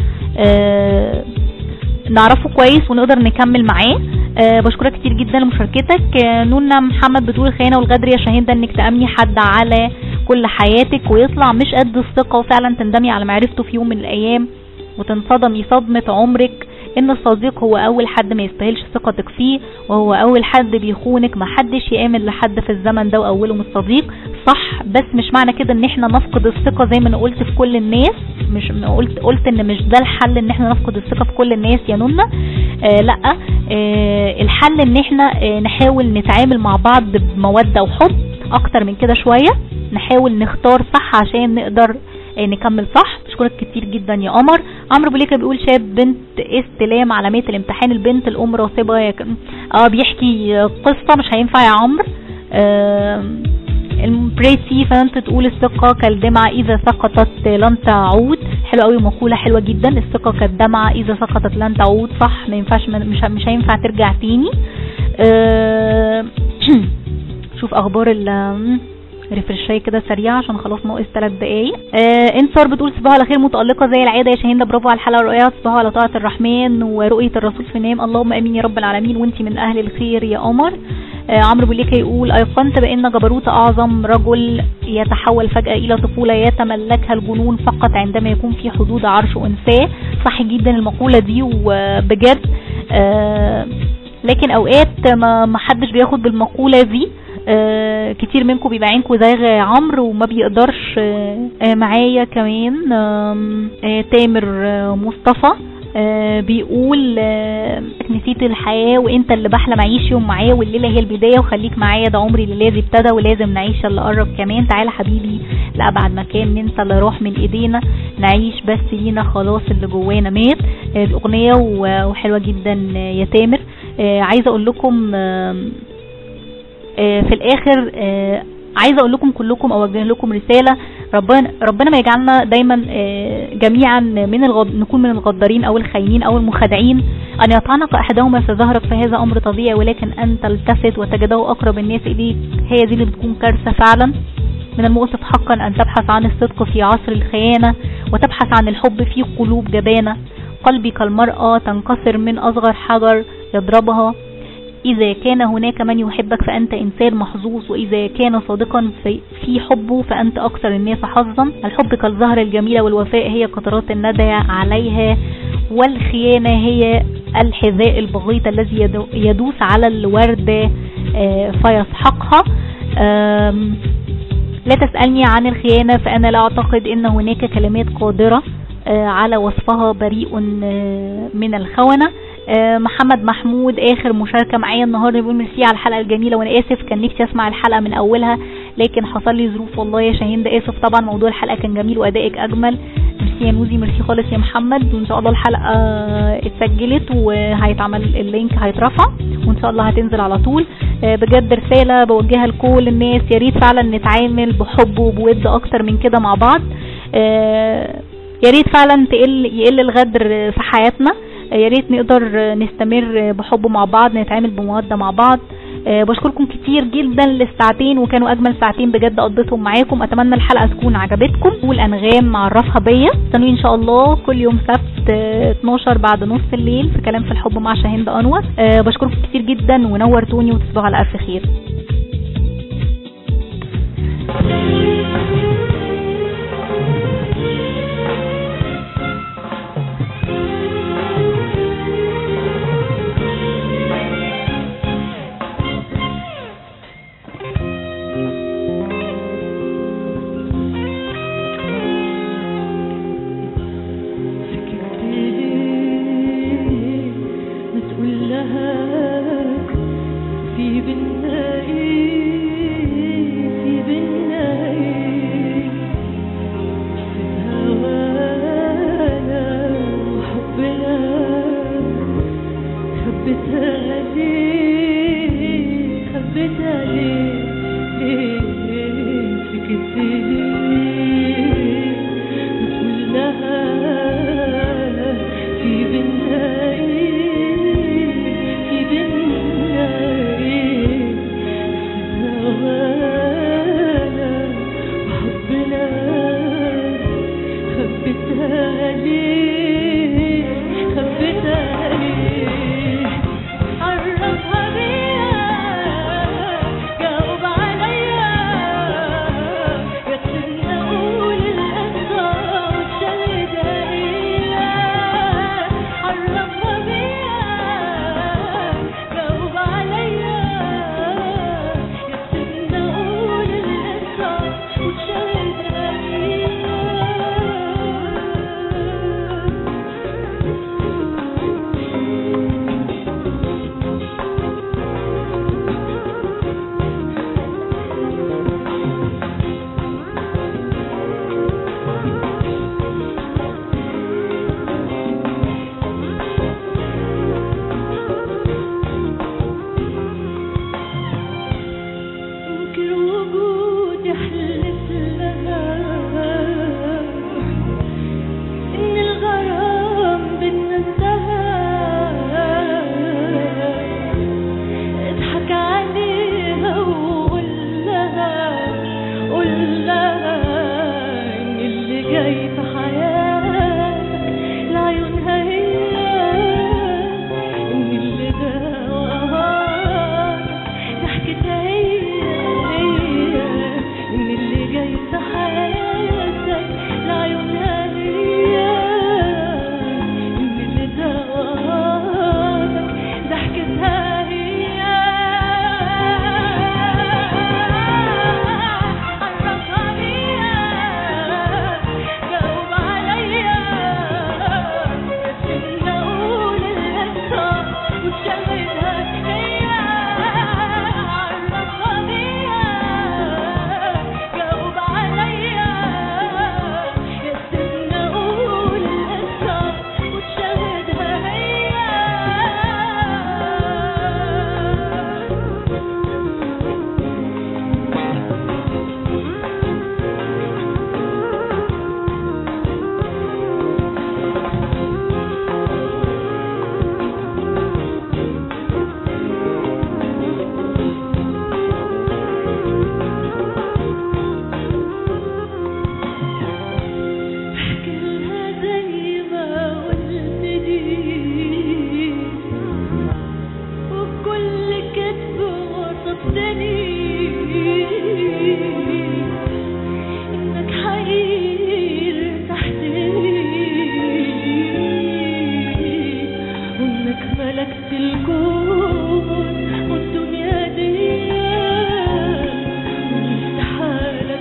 نعرفه كويس ونقدر نكمل معاه. بشكرك كتير جدا لمشاركتك. نونا محمد بتقول الخيانة والغدر يا شاهين ده انك تأمني حد على كل حياتك ويطلع مش قد الثقة، وفعلا تندمي على معرفته في يوم من الايام وتنصدمي صدمة عمرك ان الصديق هو اول حد ما يستاهلش ثقتك فيه، وهو اول حد بيخونك. ما حدش يامن لحد في الزمن ده واولهم الصديق. صح، بس مش معنى كده ان احنا نفقد الثقة زي ما انا قلت في كل الناس. مش قلت ان مش ده الحل ان احنا نفقد الثقة في كل الناس يا نونا. لا، الحل ان احنا نحاول نتعامل مع بعض بمودة وحب اكتر من كده شوية، نحاول نختار صح عشان نقدر نكمل صح. بشكرك كتير جدا يا قمر. عمرو بوليكا بيقول شاب بنت استلام علامات الامتحان، البنت الام راصبه بيحكي قصه مش هينفع يا عمرو. البريتي فانت تقول الثقه كالدمعه اذا سقطت لن تعود. حلوه قوي، مقوله حلوه جدا. الثقه كالدمعه اذا سقطت لن تعود، صح، ما ينفعش، مش هينفع ترجع تاني. شوف اخبار ريفرشاي كده سريعه عشان خلاص ناقص 3 دقايق. انتصار بتقول صباح على خير متألقة زي العادة يا شاهين، برافو على الحلقة الرائعة، صباح على طاعة الرحمن ورؤية الرسول في النام، اللهم امين يا رب العالمين، وانتي من اهل الخير يا قمر. عمرو بوليكا يقول ايقنت بان جبروت اعظم رجل يتحول فجأة الى طفولة يتملكها الجنون فقط عندما يكون في حدود عرش انثاه. صح جدا المقولة دي وبجد، لكن اوقات ما حدش بياخد بالمقولة دي. كتير منكم بيبقى عينكم زايغه يا عمرو وما بيقدرش. معايا كمان تامر مصطفى بيقول نسيت الحياة وانت اللي بحلم اعيش يوم معايا، والليلة هي البداية وخليك معايا، ده عمري اللي لازم ابتدى ولازم نعيش اللي قرب كمان، تعالى حبيبي لأبعد مكان ننسى اللي راح من ايدينا، نعيش بس لينا خلاص اللي جوانا مات. الاغنية وحلوة جدا يا تامر. عايزة اقول لكم في الاخر، عايزه اقول لكم كلكم اوجه لكم رساله، ربنا ما يجعلنا دايما جميعا نكون من الغدارين او الخاينين او المخادعين. ان يطعنق احدهما في ظهرك فهذا امر طبيعي، ولكن ان تلتفت وتجده اقرب الناس اليك هي دي اللي بتكون كارثه فعلا. من المؤسف حقا ان تبحث عن الصدق في عصر الخيانه، وتبحث عن الحب في قلوب جبانه. قلبي كالمرأة تنكسر من اصغر حجر يضربها. إذا كان هناك من يحبك فأنت إنسان محظوظ، وإذا كان صادقا في حبه فأنت أكثر الناس حظا. الحب كالزهرة الجميلة، والوفاء هي قطرات الندى عليها، والخيانة هي الحذاء البغيط الذي يدوس على الوردة فيسحقها. لا تسألني عن الخيانة فأنا لا أعتقد أن هناك كلمات قادرة على وصفها، بريء من الخونة. محمد محمود اخر مشاركة معايا النهاردة بيقول ميرسي على الحلقة الجميلة، وانا اسف كان نفسي اسمع الحلقة من اولها لكن حصل لي ظروف والله يا شاهين، ده اسف طبعا، موضوع الحلقة كان جميل وادائك اجمل. ميرسي يا نوزي، ميرسي خالص يا محمد، وان شاء الله الحلقة اتسجلت وهيتعمل اللينك هيترفع وان شاء الله هتنزل على طول. بجد رسالة بوجهها لكل الناس، يا ريت فعلا نتعامل بحب وبود اكتر من كده مع بعض، يا ريت فعلا يقل الغدر في حياتنا، يا ريت نقدر نستمر بحب مع بعض، نتعامل بمودة مع بعض. بشكركم كتير جدا للساعتين، وكانوا اجمل ساعتين بجد قضيتهم معاكم. اتمنى الحلقة تكون عجبتكم، والانغام معرفها بيا. استنوا ان شاء الله كل يوم سبت 12 بعد نص الليل في كلام في الحب مع شاهين انور. بشكركم كتير جدا ونورتوني، وتصبحوا على الف خير. جاي في حياتك لعيونها هي إن اللي دواك ضحكتها هي إن اللي جاي في حياتك لعيونها هي إن اللي دواك ضحكتها هي. عرفها بيا جاوب عليا سيبني أقول الأسرار وتشغلها هي. عرفها بيا جاوب عليا سيبني أقول الأسرار وتشغلها هي. احكيلها زي ما قلت لي وبكل كذب وصفتني انك حقيقي ارتحتلي وانك ملكت الكون والدنيا دي واستحالة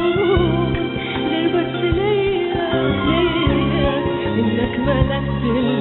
تكون غير بس ليا انك ملكت